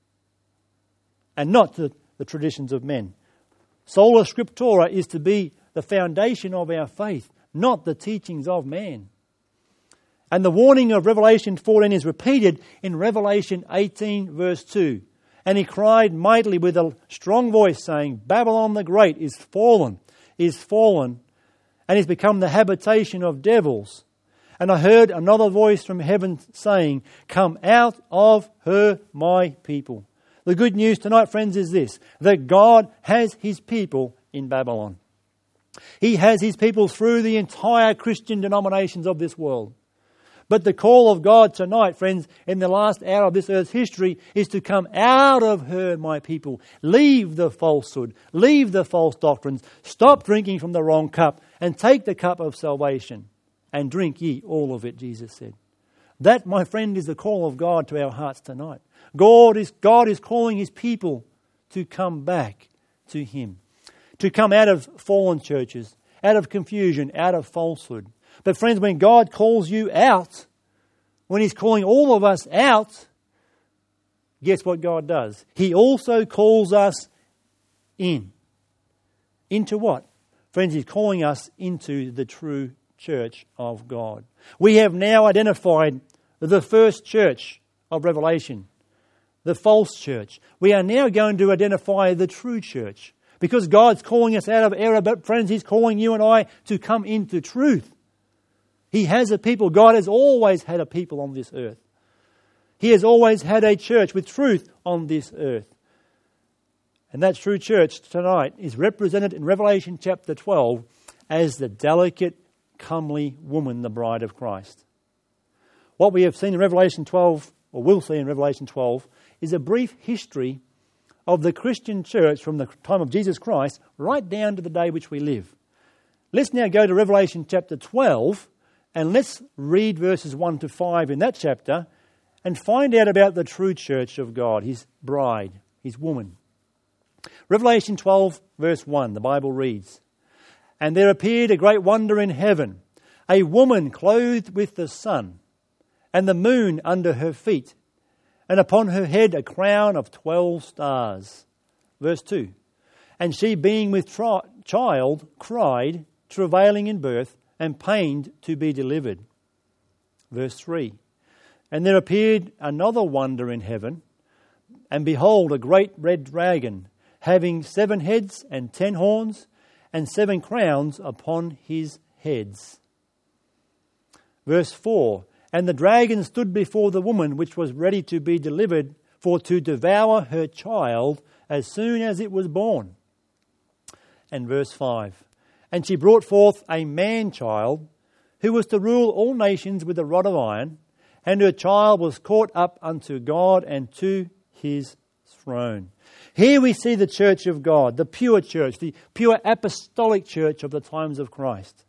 and not to the traditions of men. Sola Scriptura is to be the foundation of our faith, not the teachings of man. And the warning of Revelation fourteen is repeated in Revelation eighteen verse two. "And he cried mightily with a strong voice, saying, Babylon the Great is fallen, is fallen, and is become the habitation of devils. And I heard another voice from heaven saying, Come out of her, my people." The good news tonight, friends, is this, that God has His people in Babylon. He has His people through the entire Christian denominations of this world. But the call of God tonight, friends, in the last hour of this earth's history, is to come out of her, my people. Leave the falsehood. Leave the false doctrines. Stop drinking from the wrong cup and take the cup of salvation and drink ye all of it, Jesus said. That, my friend, is the call of God to our hearts tonight. God is, God is calling His people to come back to Him, to come out of fallen churches, out of confusion, out of falsehood. But friends, when God calls you out, when He's calling all of us out, guess what God does? He also calls us in. Into what? Friends, He's calling us into the true church of God. We have now identified the first church of Revelation, the false church. We are now going to identify the true church, because God's calling us out of error, but friends, He's calling you and I to come into truth. He has a people. God has always had a people on this earth. He has always had a church with truth on this earth. And that true church tonight is represented in Revelation chapter twelve as the delicate, comely woman, the bride of Christ. What we have seen in Revelation twelve, or will see in Revelation twelve, is a brief history of the Christian church from the time of Jesus Christ right down to the day which we live. Let's now go to Revelation chapter twelve, and let's read verses one to five in that chapter and find out about the true church of God, His bride, His woman. Revelation twelve, verse one, the Bible reads, "And there appeared a great wonder in heaven, a woman clothed with the sun, and the moon under her feet, and upon her head a crown of twelve stars." Verse two, "And she being with tri- child cried, travailing in birth, and pained to be delivered." Verse three, "And there appeared another wonder in heaven, and behold, a great red dragon, having seven heads and ten horns, and seven crowns upon his heads." Verse four, "And the dragon stood before the woman which was ready to be delivered, for to devour her child as soon as it was born." And verse five, "And she brought forth a man-child, who was to rule all nations with a rod of iron, and her child was caught up unto God and to His throne." Here we see the church of God, the pure church, the pure apostolic church of the times of Christ.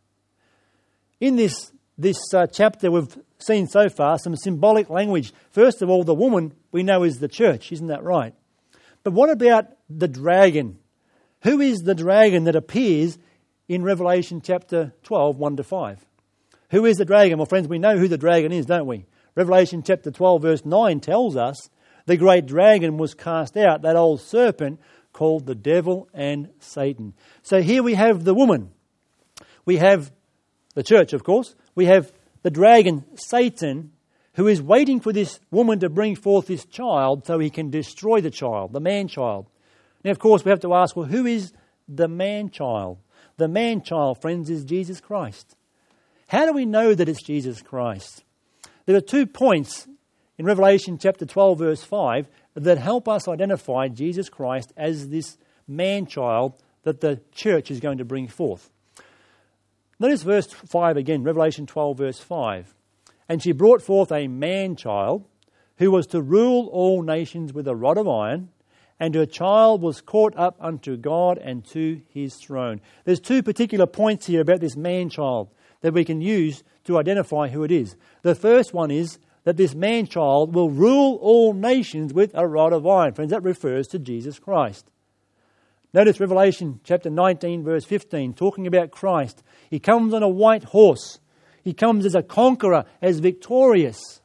In this, this uh, chapter we've seen so far some symbolic language. First of all, the woman we know is the church, isn't that right? But what about the dragon? Who is the dragon that appears in Revelation chapter twelve, one to five? Who is the dragon? Well, friends, we know who the dragon is, don't we? Revelation chapter twelve, verse nine tells us the great dragon was cast out, that old serpent called the devil and Satan. So here we have the woman. We have the church, of course. We have the dragon, Satan, who is waiting for this woman to bring forth this child so he can destroy the child, the man-child. Now, of course, we have to ask, well, who is the man-child? The man-child, friends, is Jesus Christ. How do we know that it's Jesus Christ? There are two points in Revelation chapter twelve, verse five, that help us identify Jesus Christ as this man-child that the church is going to bring forth. Notice verse five again, Revelation twelve, verse five. "And she brought forth a man-child, who was to rule all nations with a rod of iron, and her child was caught up unto God and to His throne." There's two particular points here about this man-child that we can use to identify who it is. The first one is that this man-child will rule all nations with a rod of iron. Friends, that refers to Jesus Christ. Notice Revelation chapter nineteen, verse fifteen, talking about Christ. He comes on a white horse. He comes as a conqueror, as victorious.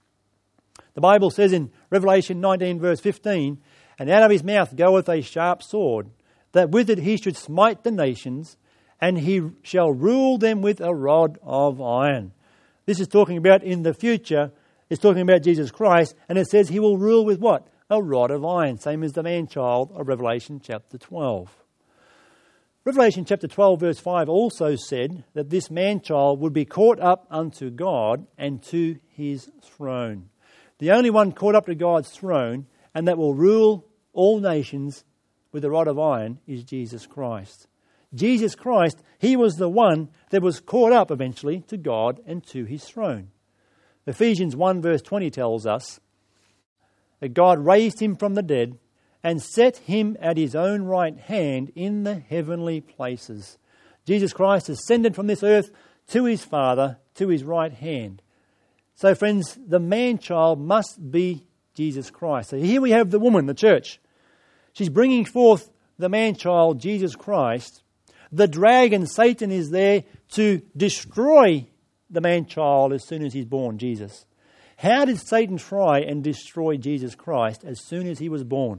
The Bible says in Revelation nineteen, verse fifteen, "And out of his mouth goeth a sharp sword, that with it he should smite the nations, and he shall rule them with a rod of iron." This is talking about in the future. It's talking about Jesus Christ, and it says he will rule with what? A rod of iron, same as the man-child of Revelation chapter twelve. Revelation chapter twelve, verse five also said that this man-child would be caught up unto God and to His throne. The only one caught up to God's throne and that will rule all nations with a rod of iron is Jesus Christ. Jesus Christ, He was the one that was caught up eventually to God and to His throne. Ephesians one verse twenty tells us that God raised Him from the dead and set Him at His own right hand in the heavenly places. Jesus Christ ascended from this earth to His Father, to His right hand. So friends, the man-child must be Jesus Christ. So here we have the woman, the church. She's bringing forth the man-child, Jesus Christ. The dragon, Satan, is there to destroy the man-child as soon as he's born, Jesus. How did Satan try and destroy Jesus Christ as soon as he was born?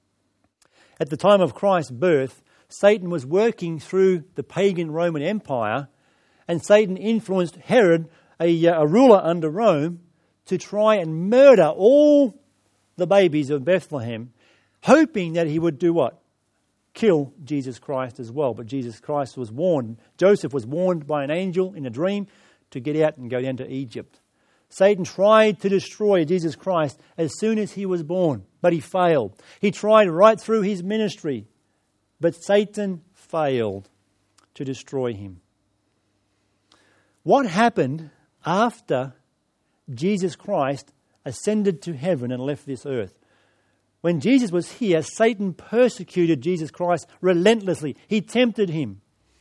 At the time of Christ's birth, Satan was working through the pagan Roman Empire, and Satan influenced Herod, a, a ruler under Rome, to try and murder all the babies of Bethlehem, hoping that he would do what? Kill Jesus Christ as well. But Jesus Christ was warned. Joseph was warned by an angel in a dream to get out and go down to Egypt. Satan tried to destroy Jesus Christ as soon as he was born, but he failed. He tried right through his ministry, but Satan failed to destroy him. What happened after Jesus Christ ascended to heaven and left this earth? When Jesus was here, Satan persecuted Jesus Christ relentlessly. He tempted him.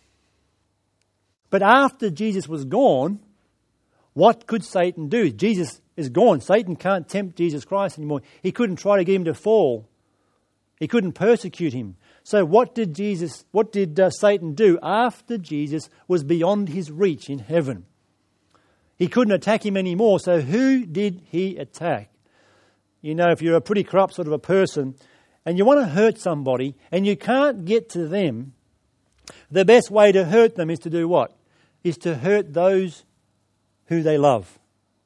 But after Jesus was gone, what could Satan do? Jesus is gone. Satan can't tempt Jesus Christ anymore. He couldn't try to get him to fall. He couldn't persecute him. So what did Jesus, what did uh, Satan do after Jesus was beyond his reach in heaven? He couldn't attack him anymore. So who did he attack? You know, if you're a pretty corrupt sort of a person and you want to hurt somebody and you can't get to them, the best way to hurt them is to do what? Is to hurt those who they love.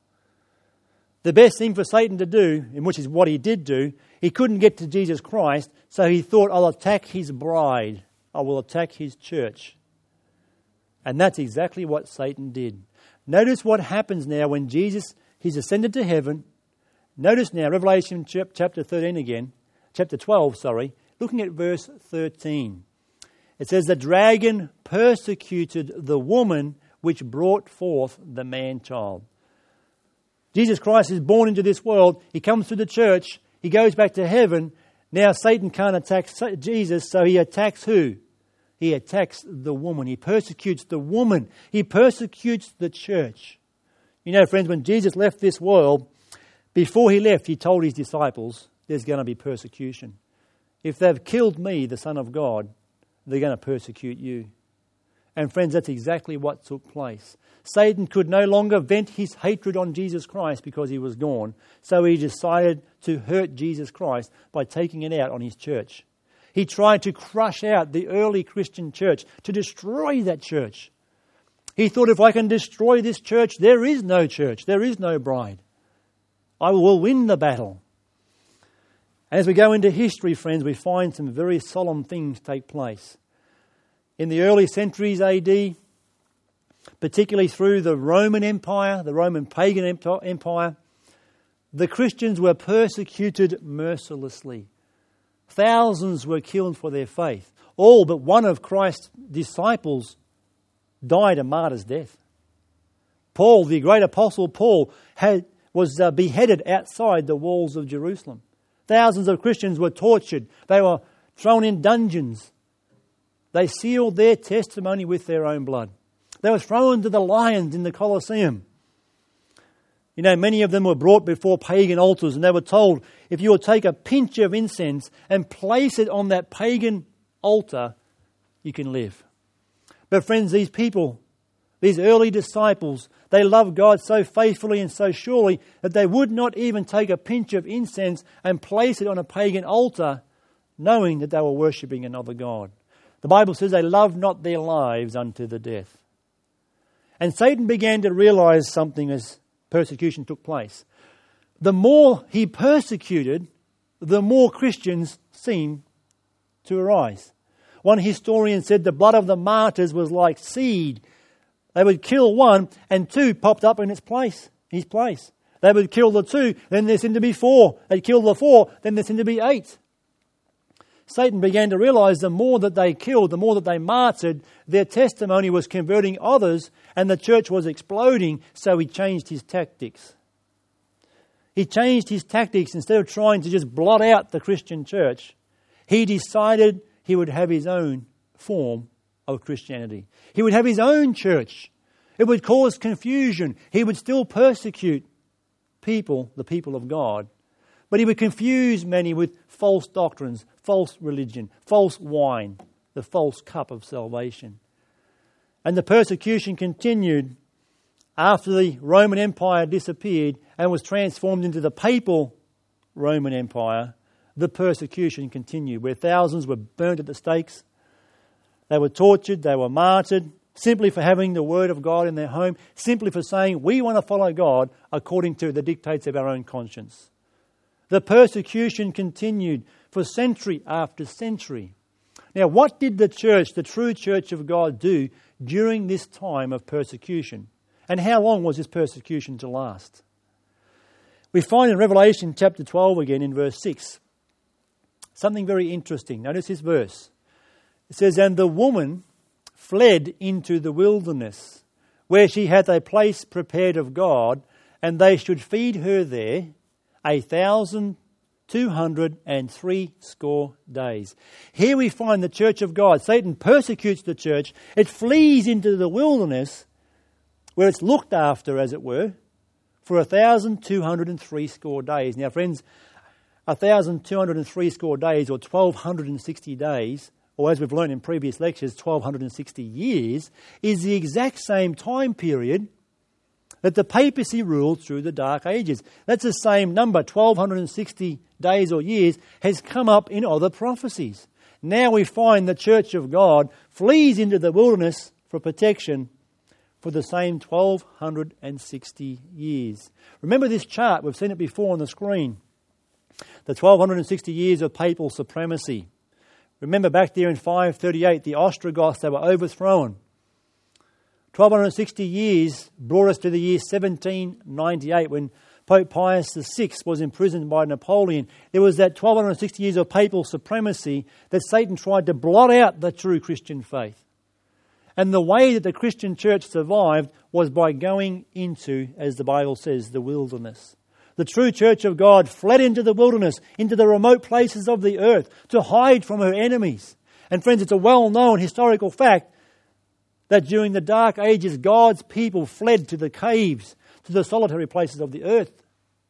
The best thing for Satan to do, and which is what he did do, he couldn't get to Jesus Christ, so he thought, I'll attack his bride. I will attack his church. And that's exactly what Satan did. Notice what happens now when Jesus, he's ascended to heaven. Notice now, Revelation chapter thirteen again, chapter twelve, sorry, looking at verse thirteen. It says, the dragon persecuted the woman which brought forth the man-child. Jesus Christ is born into this world. He comes to the church. He goes back to heaven. Now Satan can't attack Jesus, so he attacks who? He attacks the woman. He persecutes the woman. He persecutes the church. You know, friends, when Jesus left this world, before he left, he told his disciples, there's going to be persecution. If they've killed me, the Son of God, they're going to persecute you. And friends, that's exactly what took place. Satan could no longer vent his hatred on Jesus Christ because he was gone. So he decided to hurt Jesus Christ by taking it out on his church. He tried to crush out the early Christian church, to destroy that church. He thought, if I can destroy this church, there is no church, there is no bride. I will win the battle. As we go into history, friends, we find some very solemn things take place. In the early centuries A D, particularly through the Roman Empire, the Roman pagan empire, the Christians were persecuted mercilessly. Thousands were killed for their faith. All but one of Christ's disciples died a martyr's death. Paul, the great apostle Paul, had, was uh, beheaded outside the walls of Jerusalem. Thousands of Christians were tortured. They were thrown in dungeons. They sealed their testimony with their own blood. They were thrown to the lions in the Colosseum. You know, many of them were brought before pagan altars and they were told, if you will take a pinch of incense and place it on that pagan altar, you can live. But friends, these people, these early disciples, they loved God so faithfully and so surely that they would not even take a pinch of incense and place it on a pagan altar, knowing that they were worshipping another God. The Bible says they loved not their lives unto the death. And Satan began to realize something as persecution took place. The more he persecuted, the more Christians seemed to arise. One historian said the blood of the martyrs was like seed. They would kill one and two popped up in its place, his place. They would kill the two, then there seemed to be four. They'd kill the four, then there seemed to be eight. Satan began to realize the more that they killed, the more that they martyred, their testimony was converting others and the church was exploding, so he changed his tactics. He changed his tactics. Instead of trying to just blot out the Christian church, he decided he would have his own form of Christianity. He would have his own church. It would cause confusion. He would still persecute people, the people of God. But he would confuse many with false doctrines, false religion, false wine, the false cup of salvation. And the persecution continued after the Roman Empire disappeared and was transformed into the papal Roman Empire. The persecution continued, where thousands were burnt at the stakes. They were tortured, they were martyred, simply for having the Word of God in their home, simply for saying we want to follow God according to the dictates of our own conscience. The persecution continued for century after century. Now, what did the church, the true church of God, do during this time of persecution? And how long was this persecution to last? We find in Revelation chapter twelve again in verse six, something very interesting. Notice this verse. It says, "And the woman fled into the wilderness, where she hath a place prepared of God, and they should feed her there a thousand two hundred and three score days." Here we find the church of God. Satan persecutes the church. It flees into the wilderness, where it's looked after, as it were, for a thousand two hundred and three score days. Now, friends, a thousand two hundred and three score days, or twelve hundred and sixty days, or as we've learned in previous lectures, twelve hundred and sixty years, is the exact same time period that the papacy ruled through the Dark Ages. That's the same number, twelve hundred and sixty days or years, has come up in other prophecies. Now we find the church of God flees into the wilderness for protection for the same twelve hundred and sixty years. Remember this chart, we've seen it before on the screen. The twelve hundred and sixty years of papal supremacy. Remember back there in five thirty-eight, the Ostrogoths, they were overthrown. twelve hundred and sixty years brought us to the year seventeen ninety-eight, when Pope Pius the sixth was imprisoned by Napoleon. There was that twelve hundred and sixty years of papal supremacy that Satan tried to blot out the true Christian faith. And the way that the Christian church survived was by going into, as the Bible says, the wilderness. The true church of God fled into the wilderness, into the remote places of the earth, to hide from her enemies. And friends, it's a well-known historical fact that during the Dark Ages, God's people fled to the caves, to the solitary places of the earth.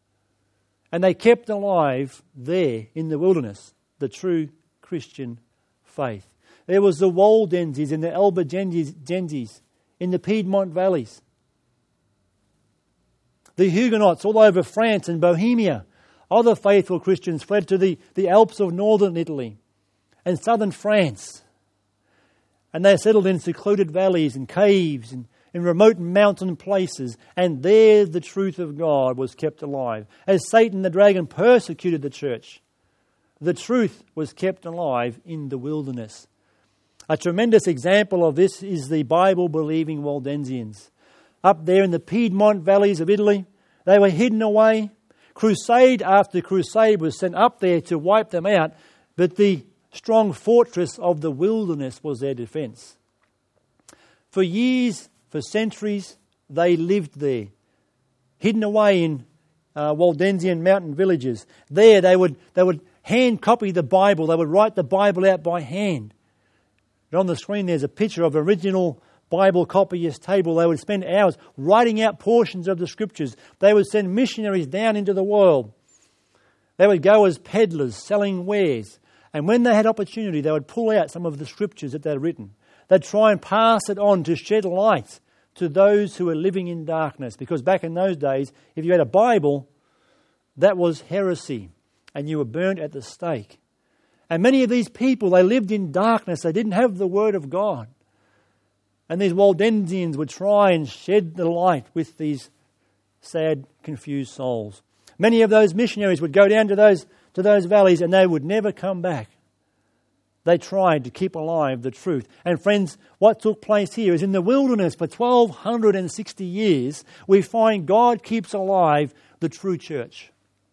And they kept alive there in the wilderness the true Christian faith. There was the Waldenses and the Albigenses in the Piedmont valleys. The Huguenots all over France and Bohemia. Other faithful Christians fled to the, the Alps of northern Italy and southern France. And they settled in secluded valleys and caves and in remote mountain places. And there the truth of God was kept alive. As Satan the dragon persecuted the church, the truth was kept alive in the wilderness. A tremendous example of this is the Bible-believing Waldensians. Up there in the Piedmont valleys of Italy, they were hidden away. Crusade after crusade was sent up there to wipe them out, but the strong fortress of the wilderness was their defence. For years, for centuries, they lived there, hidden away in uh, Waldensian mountain villages. There they would, they would hand copy the Bible, they would write the Bible out by hand. And on the screen there's a picture of original Bible copyist table. They would spend hours writing out portions of the Scriptures. They would send missionaries down into the world. They would go as peddlers selling wares. And when they had opportunity, they would pull out some of the Scriptures that they'd written. They'd try and pass it on to shed light to those who were living in darkness. Because back in those days, if you had a Bible, that was heresy. And you were burnt at the stake. And many of these people, they lived in darkness. They didn't have the Word of God. And these Waldensians would try and shed the light with these sad, confused souls. Many of those missionaries would go down to those, to those valleys and they would never come back. They tried to keep alive the truth. And friends, what took place here is in the wilderness for twelve hundred sixty years, we find God keeps alive the true church.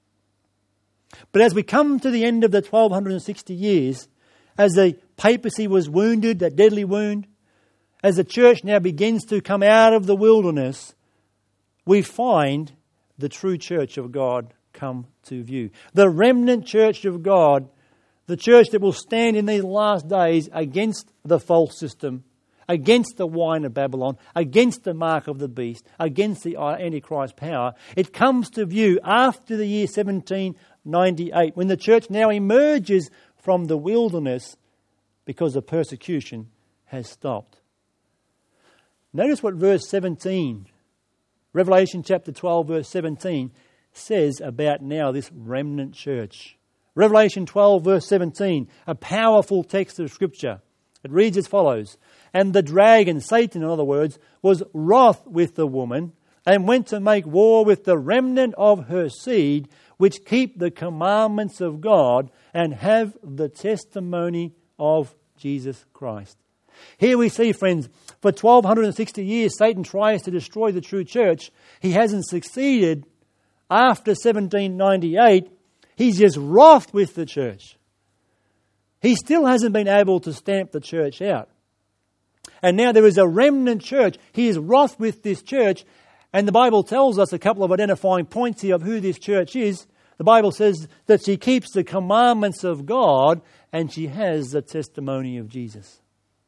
But as we come to the end of the twelve sixty years, as the papacy was wounded, that deadly wound, as the church now begins to come out of the wilderness, we find the true church of God come to view. The remnant church of God, the church that will stand in these last days against the false system, against the wine of Babylon, against the mark of the beast, against the Antichrist power. It comes to view after the year seventeen ninety-eight, when the church now emerges from the wilderness because the persecution has stopped. Notice what verse seventeen, Revelation chapter twelve, verse seventeen, says about now this remnant church. Revelation twelve, verse seventeen, a powerful text of Scripture. It reads as follows: "And the dragon," Satan in other words, "was wroth with the woman, and went to make war with the remnant of her seed, which keep the commandments of God, and have the testimony of Jesus Christ." Here we see, friends, for twelve sixty years Satan tries to destroy the true church. He hasn't succeeded. After seventeen ninety-eight, he's just wroth with the church. He still hasn't been able to stamp the church out. And now there is a remnant church. He is wroth with this church. And the Bible tells us a couple of identifying points here of who this church is. The Bible says that she keeps the commandments of God and she has the testimony of Jesus.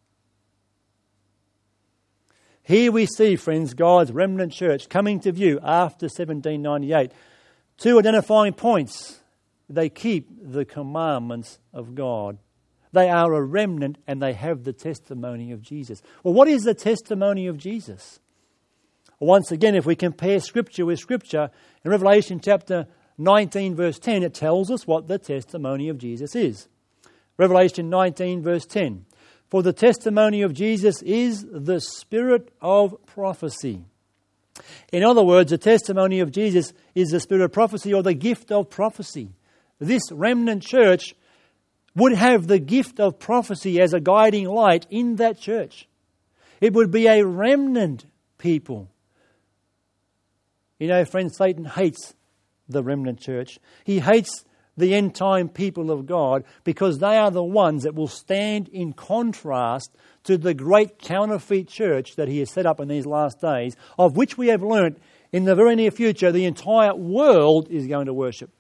Here we see, friends, God's remnant church coming to view after seventeen ninety-eight. Two identifying points. They keep the commandments of God. They are a remnant and they have the testimony of Jesus. Well, what is the testimony of Jesus? Once again, if we compare Scripture with Scripture, in Revelation chapter nineteen verse ten, it tells us what the testimony of Jesus is. Revelation nineteen verse ten. "For the testimony of Jesus is the spirit of prophecy." In other words, the testimony of Jesus is the spirit of prophecy, or the gift of prophecy. This remnant church would have the gift of prophecy as a guiding light in that church. It would be a remnant people. You know, friends, Satan hates the remnant church. He hates the end time people of God because they are the ones that will stand in contrast to the great counterfeit church that he has set up in these last days, of which we have learnt in the very near future the entire world is going to worship.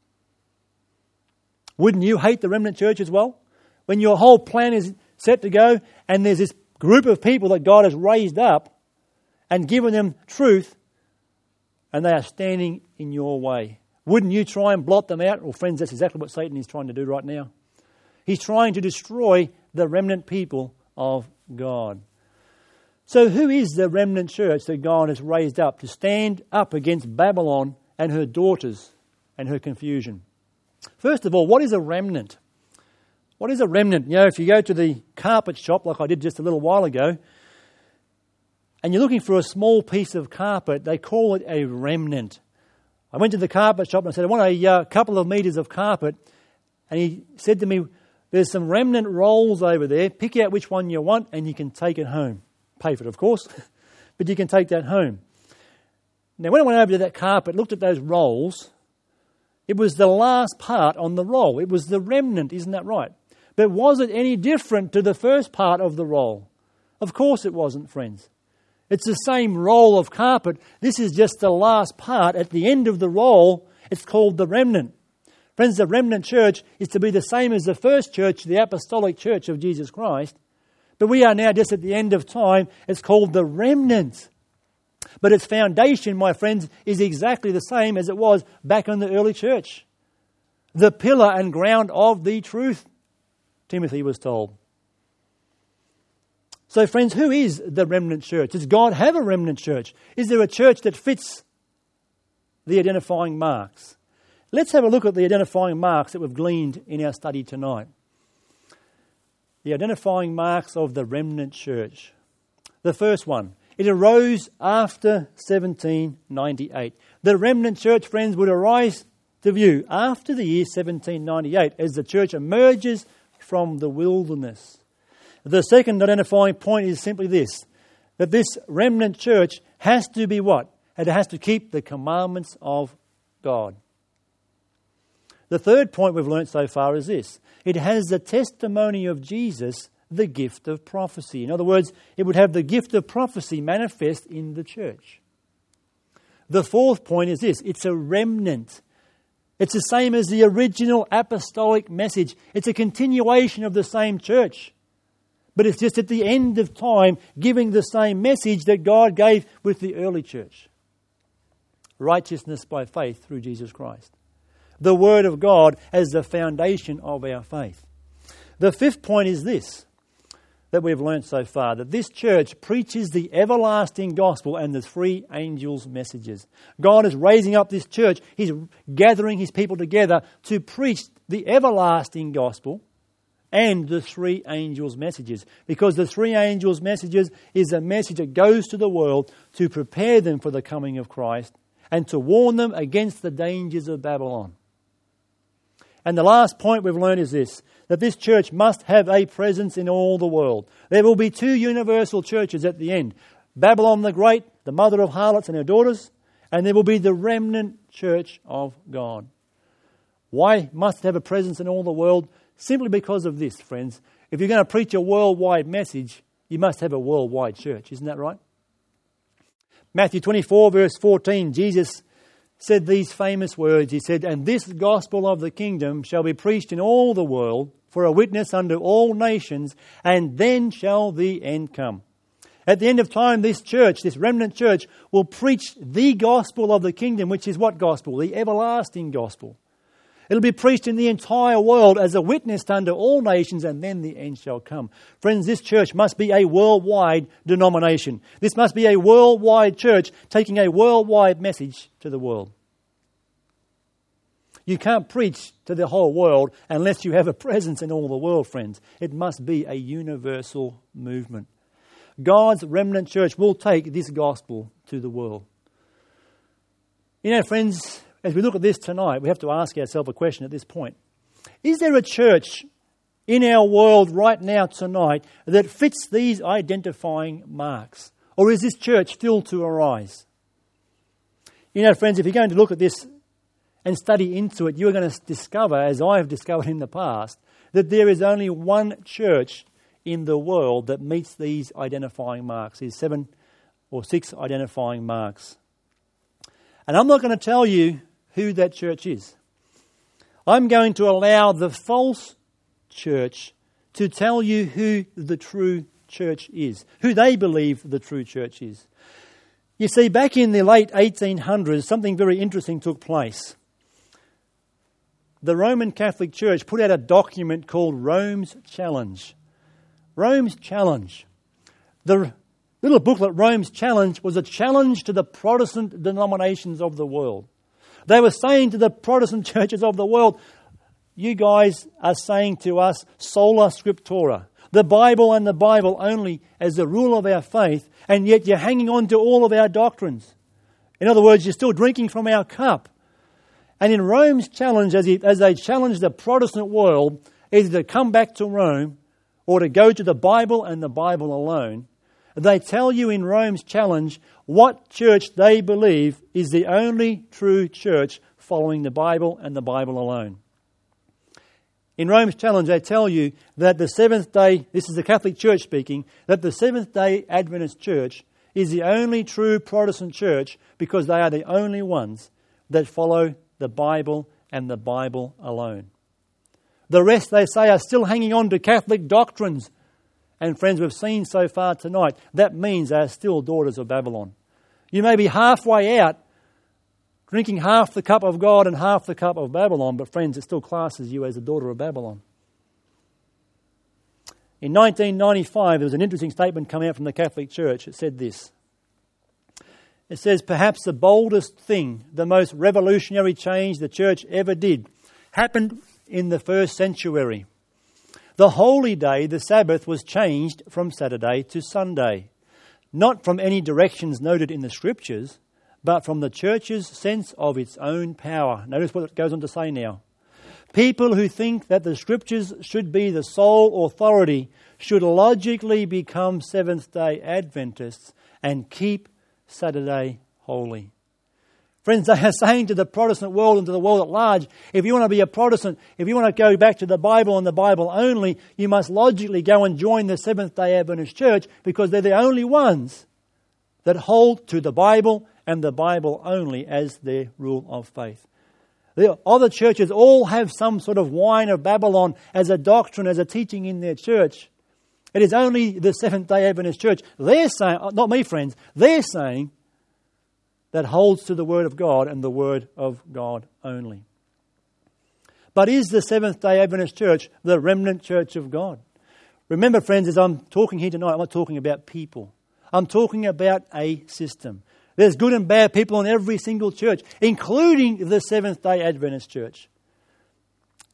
Wouldn't you hate the remnant church as well? When your whole plan is set to go and there's this group of people that God has raised up and given them truth, and they are standing in your way. Wouldn't you try and blot them out? Well, friends, that's exactly what Satan is trying to do right now. He's trying to destroy the remnant people of God. So who is the remnant church that God has raised up to stand up against Babylon and her daughters and her confusion? First of all, what is a remnant? What is a remnant? You know, if you go to the carpet shop, like I did just a little while ago, and you're looking for a small piece of carpet, they call it a remnant. I went to the carpet shop and I said, I want a uh, couple of metres of carpet. And he said to me, there's some remnant rolls over there. Pick out which one you want and you can take it home. Pay for it, of course, but you can take that home. Now, when I went over to that carpet, looked at those rolls, it was the last part on the roll. It was the remnant, isn't that right? But was it any different to the first part of the roll? Of course it wasn't, friends. It's the same roll of carpet. This is just the last part. At the end of the roll, it's called the remnant. Friends, the remnant church is to be the same as the first church, the apostolic church of Jesus Christ. But we are now just at the end of time. It's called the remnant. But its foundation, my friends, is exactly the same as it was back in the early church. The pillar and ground of the truth, Timothy was told. So, friends, who is the remnant church? Does God have a remnant church? Is there a church that fits the identifying marks? Let's have a look at the identifying marks that we've gleaned in our study tonight. The identifying marks of the remnant church. The first one, it arose after seventeen ninety-eight. The remnant church, friends, would arise to view after the year seventeen ninety-eight as the church emerges from the wilderness. The second identifying point is simply this, that this remnant church has to be what? It has to keep the commandments of God. The third point we've learnt so far is this. It has the testimony of Jesus, the gift of prophecy. In other words, it would have the gift of prophecy manifest in the church. The fourth point is this. It's a remnant. It's the same as the original apostolic message. It's a continuation of the same church. But it's just at the end of time giving the same message that God gave with the early church. Righteousness by faith through Jesus Christ. The Word of God as the foundation of our faith. The fifth point is this, that we've learnt so far, that this church preaches the everlasting gospel and the three angels' messages. God is raising up this church. He's gathering his people together to preach the everlasting gospel, and the three angels' messages. Because the three angels' messages is a message that goes to the world to prepare them for the coming of Christ and to warn them against the dangers of Babylon. And the last point we've learned is this, that this church must have a presence in all the world. There will be two universal churches at the end. Babylon the Great, the mother of harlots and her daughters, and there will be the remnant church of God. Why must it have a presence in all the world? Simply because of this, friends. If you're going to preach a worldwide message, you must have a worldwide church. Isn't that right? Matthew twenty-four, verse fourteen, Jesus said these famous words. He said, "And this gospel of the kingdom shall be preached in all the world for a witness unto all nations, and then shall the end come." At the end of time, this church, this remnant church, will preach the gospel of the kingdom, which is what gospel? The everlasting gospel. It'll be preached in the entire world as a witness unto all nations, and then the end shall come. Friends, this church must be a worldwide denomination. This must be a worldwide church taking a worldwide message to the world. You can't preach to the whole world unless you have a presence in all the world, friends. It must be a universal movement. God's remnant church will take this gospel to the world. You know, friends, as we look at this tonight, we have to ask ourselves a question at this point. Is there a church in our world right now tonight that fits these identifying marks? Or is this church still to arise? You know, friends, if you're going to look at this and study into it, you're going to discover, as I have discovered in the past, that there is only one church in the world that meets these identifying marks, these seven or six identifying marks. And I'm not going to tell you who that church is. I'm going to allow the false church to tell you who the true church is, who they believe the true church is. You see, back in the late eighteen hundreds, something very interesting took place. The Roman Catholic Church put out a document called Rome's Challenge. Rome's Challenge. The little booklet, Rome's Challenge, was a challenge to the Protestant denominations of the world. They were saying to the Protestant churches of the world, you guys are saying to us, sola scriptura, the Bible and the Bible only as the rule of our faith, and yet you're hanging on to all of our doctrines. In other words, you're still drinking from our cup. And in Rome's challenge, as, he, as they challenged the Protestant world, either to come back to Rome or to go to the Bible and the Bible alone, they tell you in Rome's challenge what church they believe is the only true church following the Bible and the Bible alone. In Rome's challenge, they tell you that the Seventh-day, this is the Catholic Church speaking, that the Seventh-day Adventist Church is the only true Protestant church because they are the only ones that follow the Bible and the Bible alone. The rest, they say, are still hanging on to Catholic doctrines. And friends, we've seen so far tonight, that means they are still daughters of Babylon. You may be halfway out, drinking half the cup of God and half the cup of Babylon, but friends, it still classes you as a daughter of Babylon. In nineteen ninety-five, there was an interesting statement coming out from the Catholic Church. It said this. It says, perhaps the boldest thing, the most revolutionary change the church ever did, happened in the first century. The holy day, the Sabbath, was changed from Saturday to Sunday, not from any directions noted in the Scriptures, but from the church's sense of its own power. Notice what it goes on to say now. People who think that the Scriptures should be the sole authority should logically become Seventh-day Adventists and keep Saturday holy. Friends, they are saying to the Protestant world and to the world at large, if you want to be a Protestant, if you want to go back to the Bible and the Bible only, you must logically go and join the Seventh-day Adventist Church because they're the only ones that hold to the Bible and the Bible only as their rule of faith. The other churches all have some sort of wine of Babylon as a doctrine, as a teaching in their church. It is only the Seventh-day Adventist Church, they're saying, not me friends, they're saying that holds to the Word of God and the Word of God only. But is the Seventh-day Adventist Church the remnant church of God? Remember, friends, as I'm talking here tonight, I'm not talking about people. I'm talking about a system. There's good and bad people in every single church, including the Seventh-day Adventist Church.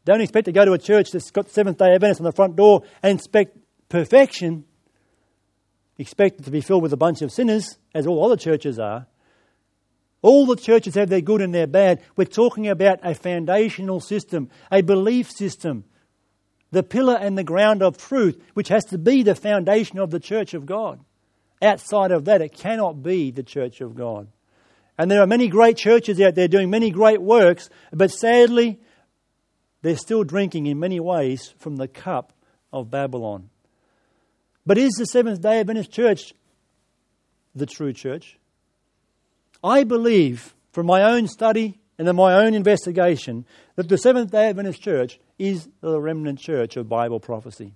Don't expect to go to a church that's got Seventh-day Adventists on the front door and expect perfection. Expect it to be filled with a bunch of sinners, as all other churches are. All the churches have their good and their bad. We're talking about a foundational system, a belief system, the pillar and the ground of truth, which has to be the foundation of the church of God. Outside of that, it cannot be the church of God. And there are many great churches out there doing many great works, but sadly, they're still drinking in many ways from the cup of Babylon. But is the Seventh-day Adventist Church the true church? I believe, from my own study and in my own investigation, that the Seventh-day Adventist Church is the remnant church of Bible prophecy.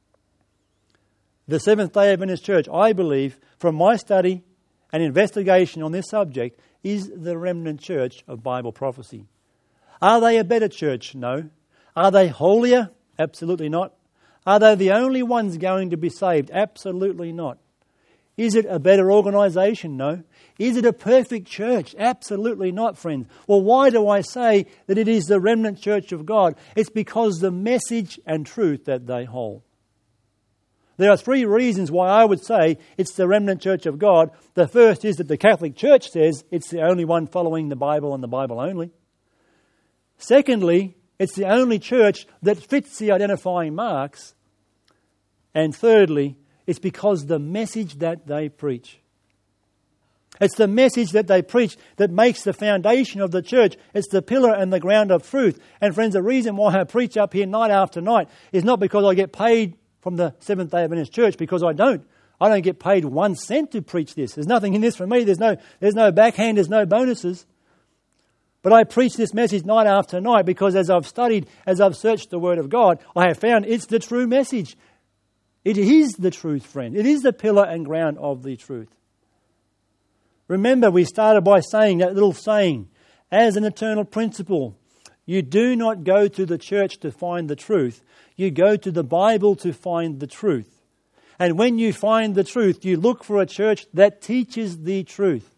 The Seventh-day Adventist Church, I believe, from my study and investigation on this subject, is the remnant church of Bible prophecy. Are they a better church? No. Are they holier? Absolutely not. Are they the only ones going to be saved? Absolutely not. Is it a better organisation? No. Is it a perfect church? Absolutely not, friends. Well, why do I say that it is the remnant church of God? It's because the message and truth that they hold. There are three reasons why I would say it's the remnant church of God. The first is that the Catholic Church says it's the only one following the Bible and the Bible only. Secondly, it's the only church that fits the identifying marks. And thirdly, it's because the message that they preach. It's the message that they preach that makes the foundation of the church. It's the pillar and the ground of truth. And friends, the reason why I preach up here night after night is not because I get paid from the Seventh-day Adventist Church, because I don't. I don't get paid one cent to preach this. There's nothing in this for me. There's no, there's no backhand. There's no bonuses. But I preach this message night after night because as I've studied, as I've searched the Word of God, I have found it's the true message. It is the truth, friend. It is the pillar and ground of the truth. Remember, we started by saying that little saying, as an eternal principle, you do not go to the church to find the truth. You go to the Bible to find the truth. And when you find the truth, you look for a church that teaches the truth.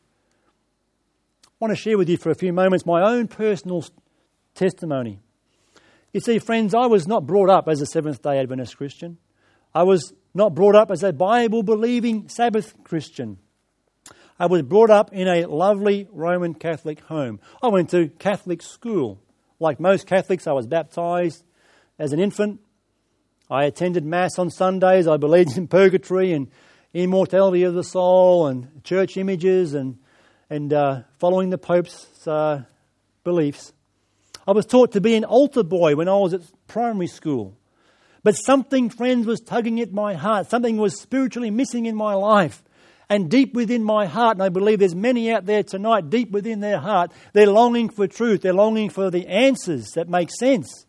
I want to share with you for a few moments my own personal testimony. You see, friends, I was not brought up as a Seventh-day Adventist Christian. I was not brought up as a Bible-believing Sabbath Christian. I was brought up in a lovely Roman Catholic home. I went to Catholic school. Like most Catholics, I was baptised as an infant. I attended Mass on Sundays. I believed in purgatory and immortality of the soul and church images and, and uh, following the Pope's uh, beliefs. I was taught to be an altar boy when I was at primary school. But something, friends, was tugging at my heart. Something was spiritually missing in my life. And deep within my heart, and I believe there's many out there tonight, deep within their heart, they're longing for truth. They're longing for the answers that make sense.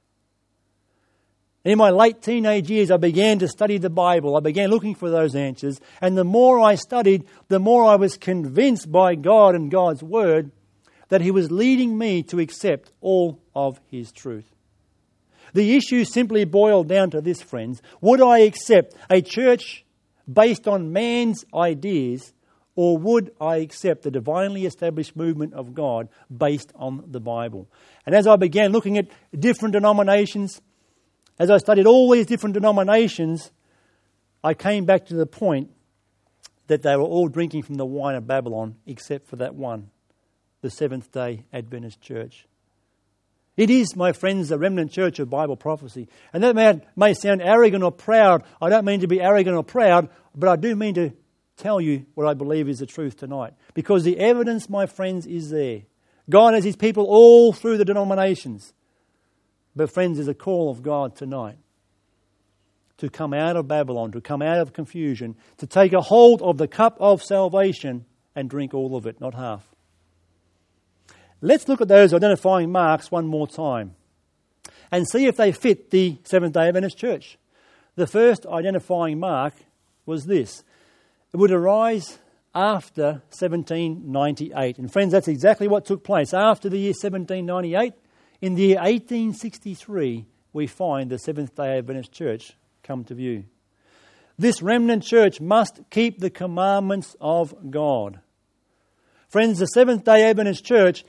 In my late teenage years, I began to study the Bible. I began looking for those answers. And the more I studied, the more I was convinced by God and God's Word that He was leading me to accept all of His truth. The issue simply boiled down to this, friends. Would I accept a church based on man's ideas, or would I accept the divinely established movement of God based on the Bible? And as I began looking at different denominations, as I studied all these different denominations, I came back to the point that they were all drinking from the wine of Babylon, except for that one, the Seventh-day Adventist Church. It is, my friends, the remnant church of Bible prophecy. And that may, may sound arrogant or proud. I don't mean to be arrogant or proud, but I do mean to tell you what I believe is the truth tonight. Because the evidence, my friends, is there. God has His people all through the denominations. But friends, there's a call of God tonight to come out of Babylon, to come out of confusion, to take a hold of the cup of salvation and drink all of it, not half. Let's look at those identifying marks one more time and see if they fit the Seventh-day Adventist Church. The first identifying mark was this. It would arise after seventeen ninety-eight. And friends, that's exactly what took place. After the year seventeen ninety-eight, in the year eighteen sixty-three, we find the Seventh-day Adventist Church come to view. This remnant church must keep the commandments of God. Friends, the Seventh-day Adventist Church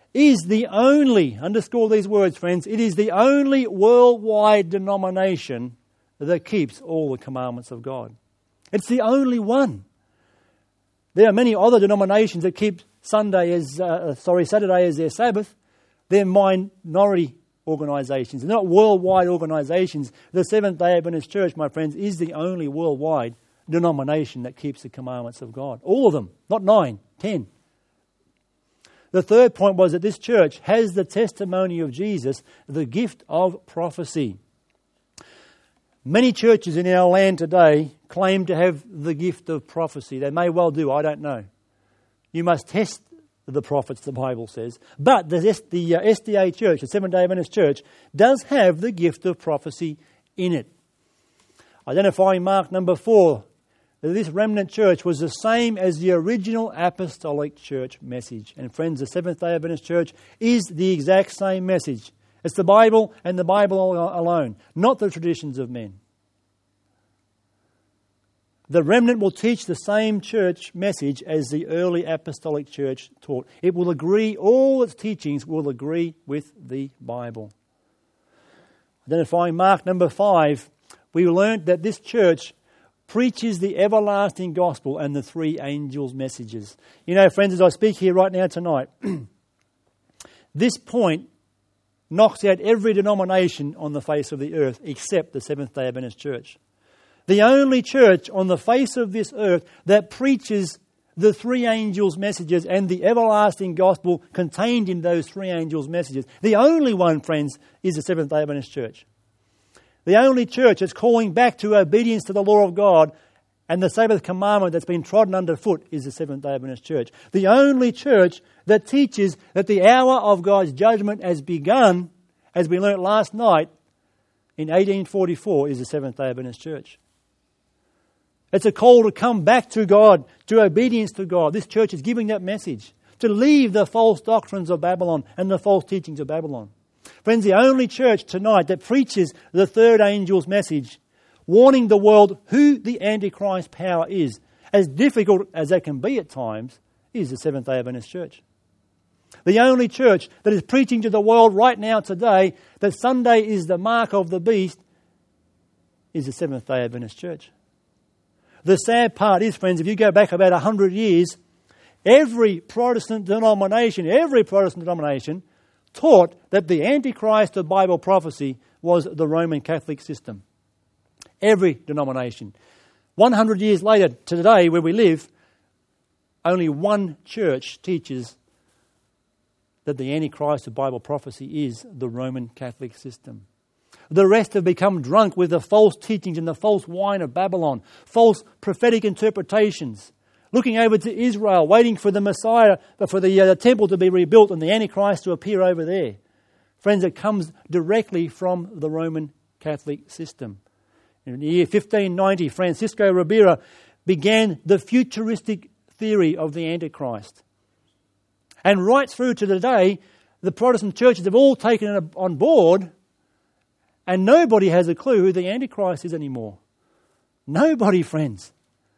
is the only, underscore these words, friends, it is the only worldwide denomination that keeps all the commandments of God. It's the only one. There are many other denominations that keep Sunday as, uh, sorry, Saturday as their Sabbath. They're minority organisations. They're not worldwide organisations. The Seventh-day Adventist Church, my friends, is the only worldwide denomination that keeps the commandments of God. All of them, not nine, ten. The third point was that this church has the testimony of Jesus, the gift of prophecy. Many churches in our land today claim to have the gift of prophecy. They may well do, I don't know. You must test the prophets, the Bible says. But the, the uh, S D A Church, the Seventh-day Adventist Church, does have the gift of prophecy in it. Identifying mark number four, that this remnant church was the same as the original apostolic church message. And friends, the Seventh-day Adventist Church is the exact same message. It's the Bible and the Bible alone, not the traditions of men. The remnant will teach the same church message as the early apostolic church taught. It will agree, all its teachings will agree with the Bible. Identifying mark number five, we learned that this church preaches the everlasting gospel and the three angels' messages. You know, friends, as I speak here right now tonight, this point knocks out every denomination on the face of the earth except the Seventh-day Adventist Church. The only church on the face of this earth that preaches the three angels' messages and the everlasting gospel contained in those three angels' messages. The only one, friends, is the Seventh-day Adventist Church. The only church that's calling back to obedience to the law of God and the Sabbath commandment that's been trodden underfoot is the Seventh-day Adventist Church. The only church that teaches that the hour of God's judgment has begun, as we learnt last night in eighteen forty-four, is the Seventh-day Adventist Church. It's a call to come back to God, to obedience to God. This church is giving that message, to leave the false doctrines of Babylon and the false teachings of Babylon. Friends, the only church tonight that preaches the third angel's message, warning the world who the Antichrist power is, as difficult as that can be at times, is the Seventh-day Adventist Church. The only church that is preaching to the world right now today that Sunday is the mark of the beast is the Seventh-day Adventist Church. The sad part is, friends, if you go back about a hundred years, every Protestant denomination, every Protestant denomination taught that the Antichrist of Bible prophecy was the Roman Catholic system. Every denomination. one hundred years later, to today, where we live, only one church teaches that the Antichrist of Bible prophecy is the Roman Catholic system. The rest have become drunk with the false teachings and the false wine of Babylon, false prophetic interpretations, looking over to Israel, waiting for the Messiah, for the uh, temple to be rebuilt and the Antichrist to appear over there. Friends, it comes directly from the Roman Catholic system. In the year fifteen ninety, Francisco Ribera began the futuristic theory of the Antichrist. And right through to today, the Protestant churches have all taken it on board, and nobody has a clue who the Antichrist is anymore. Nobody, friends.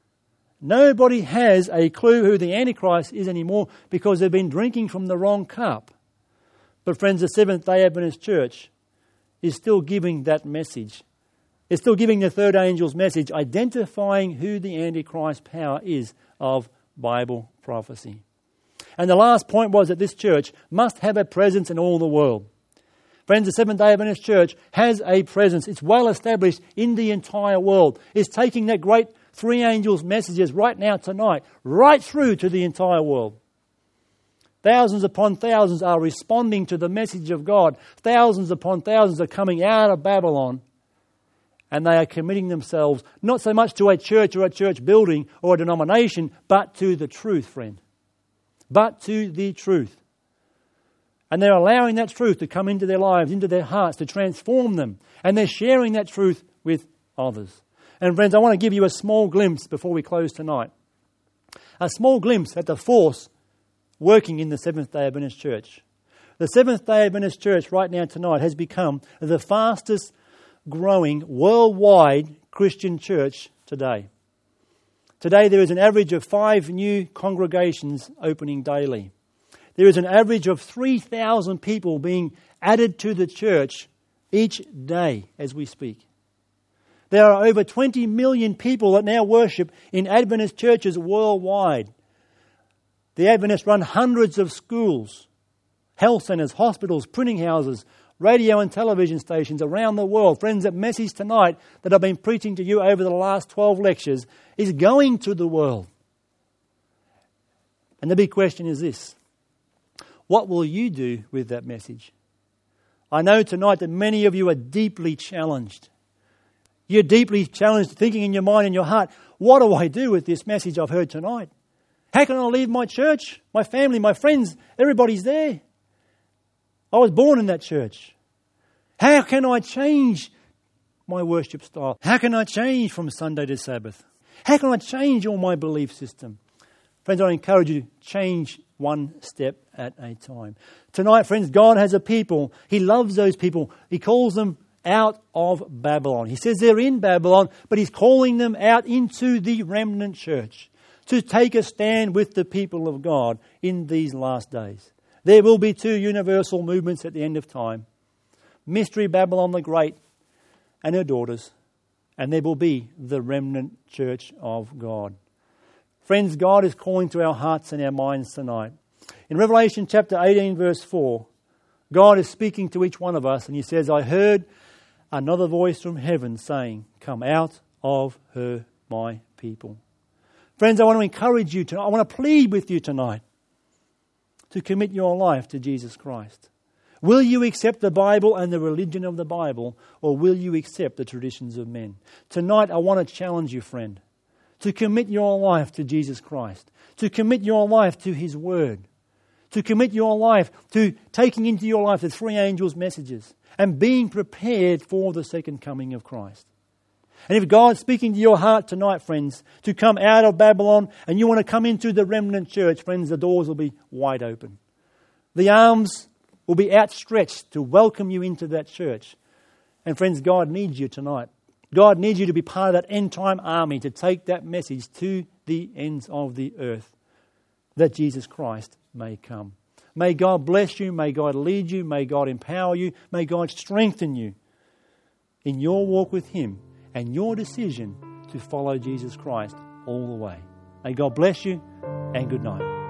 Nobody has a clue who the Antichrist is anymore because they've been drinking from the wrong cup. But friends, the Seventh-day Adventist Church is still giving that message. It's still giving the third angel's message, identifying who the Antichrist power is of Bible prophecy. And the last point was that this church must have a presence in all the world. Friends, the Seventh-day Adventist Church has a presence. It's well established in the entire world. It's taking that great three angels' messages right now tonight, right through to the entire world. Thousands upon thousands are responding to the message of God. Thousands upon thousands are coming out of Babylon, and they are committing themselves not so much to a church or a church building or a denomination, but to the truth, friend. But to the truth. And they're allowing that truth to come into their lives, into their hearts, to transform them. And they're sharing that truth with others. And friends, I want to give you a small glimpse before we close tonight. A small glimpse at the force working in the Seventh-day Adventist Church. The Seventh-day Adventist Church right now tonight has become the fastest growing worldwide Christian church today. Today there is an average of five new congregations opening daily. there is an average of three thousand people being added to the church each day as we speak. There are over twenty million people that now worship in Adventist churches worldwide. The Adventists run hundreds of schools, health centres, hospitals, printing houses, radio and television stations around the world. Friends, that message tonight that I've been preaching to you over the last twelve lectures is going to the world. And the big question is this: what will you do with that message? I know tonight that many of you are deeply challenged. You're deeply challenged, thinking in your mind and your heart, what do I do with this message I've heard tonight? How can I leave my church, my family, my friends? Everybody's there. I was born in that church. How can I change my worship style? How can I change from Sunday to Sabbath? How can I change all my belief system? Friends, I encourage you to change one step at a time. Tonight, friends, God has a people. He loves those people. He calls them out of Babylon. He says they're in Babylon, but He's calling them out into the remnant church to take a stand with the people of God in these last days. There will be two universal movements at the end of time. Mystery Babylon the Great and her daughters. And there will be the remnant church of God. Friends, God is calling to our hearts and our minds tonight. In Revelation chapter eighteen verse four, God is speaking to each one of us and He says, I heard another voice from heaven saying, come out of her, my people. Friends, I want to encourage you tonight. I want to plead with you tonight to commit your life to Jesus Christ. Will you accept the Bible and the religion of the Bible, or will you accept the traditions of men? Tonight I want to challenge you, friend, to commit your life to Jesus Christ, to commit your life to His Word, to commit your life to taking into your life the three angels' messages and being prepared for the second coming of Christ. And if God's speaking to your heart tonight, friends, to come out of Babylon and you want to come into the remnant church, friends, the doors will be wide open. The arms will be outstretched to welcome you into that church. And friends, God needs you tonight. God needs you to be part of that end-time army to take that message to the ends of the earth, that Jesus Christ may come. May God bless you. May God lead you. May God empower you. May God strengthen you in your walk with Him and your decision to follow Jesus Christ all the way. May God bless you, and good night.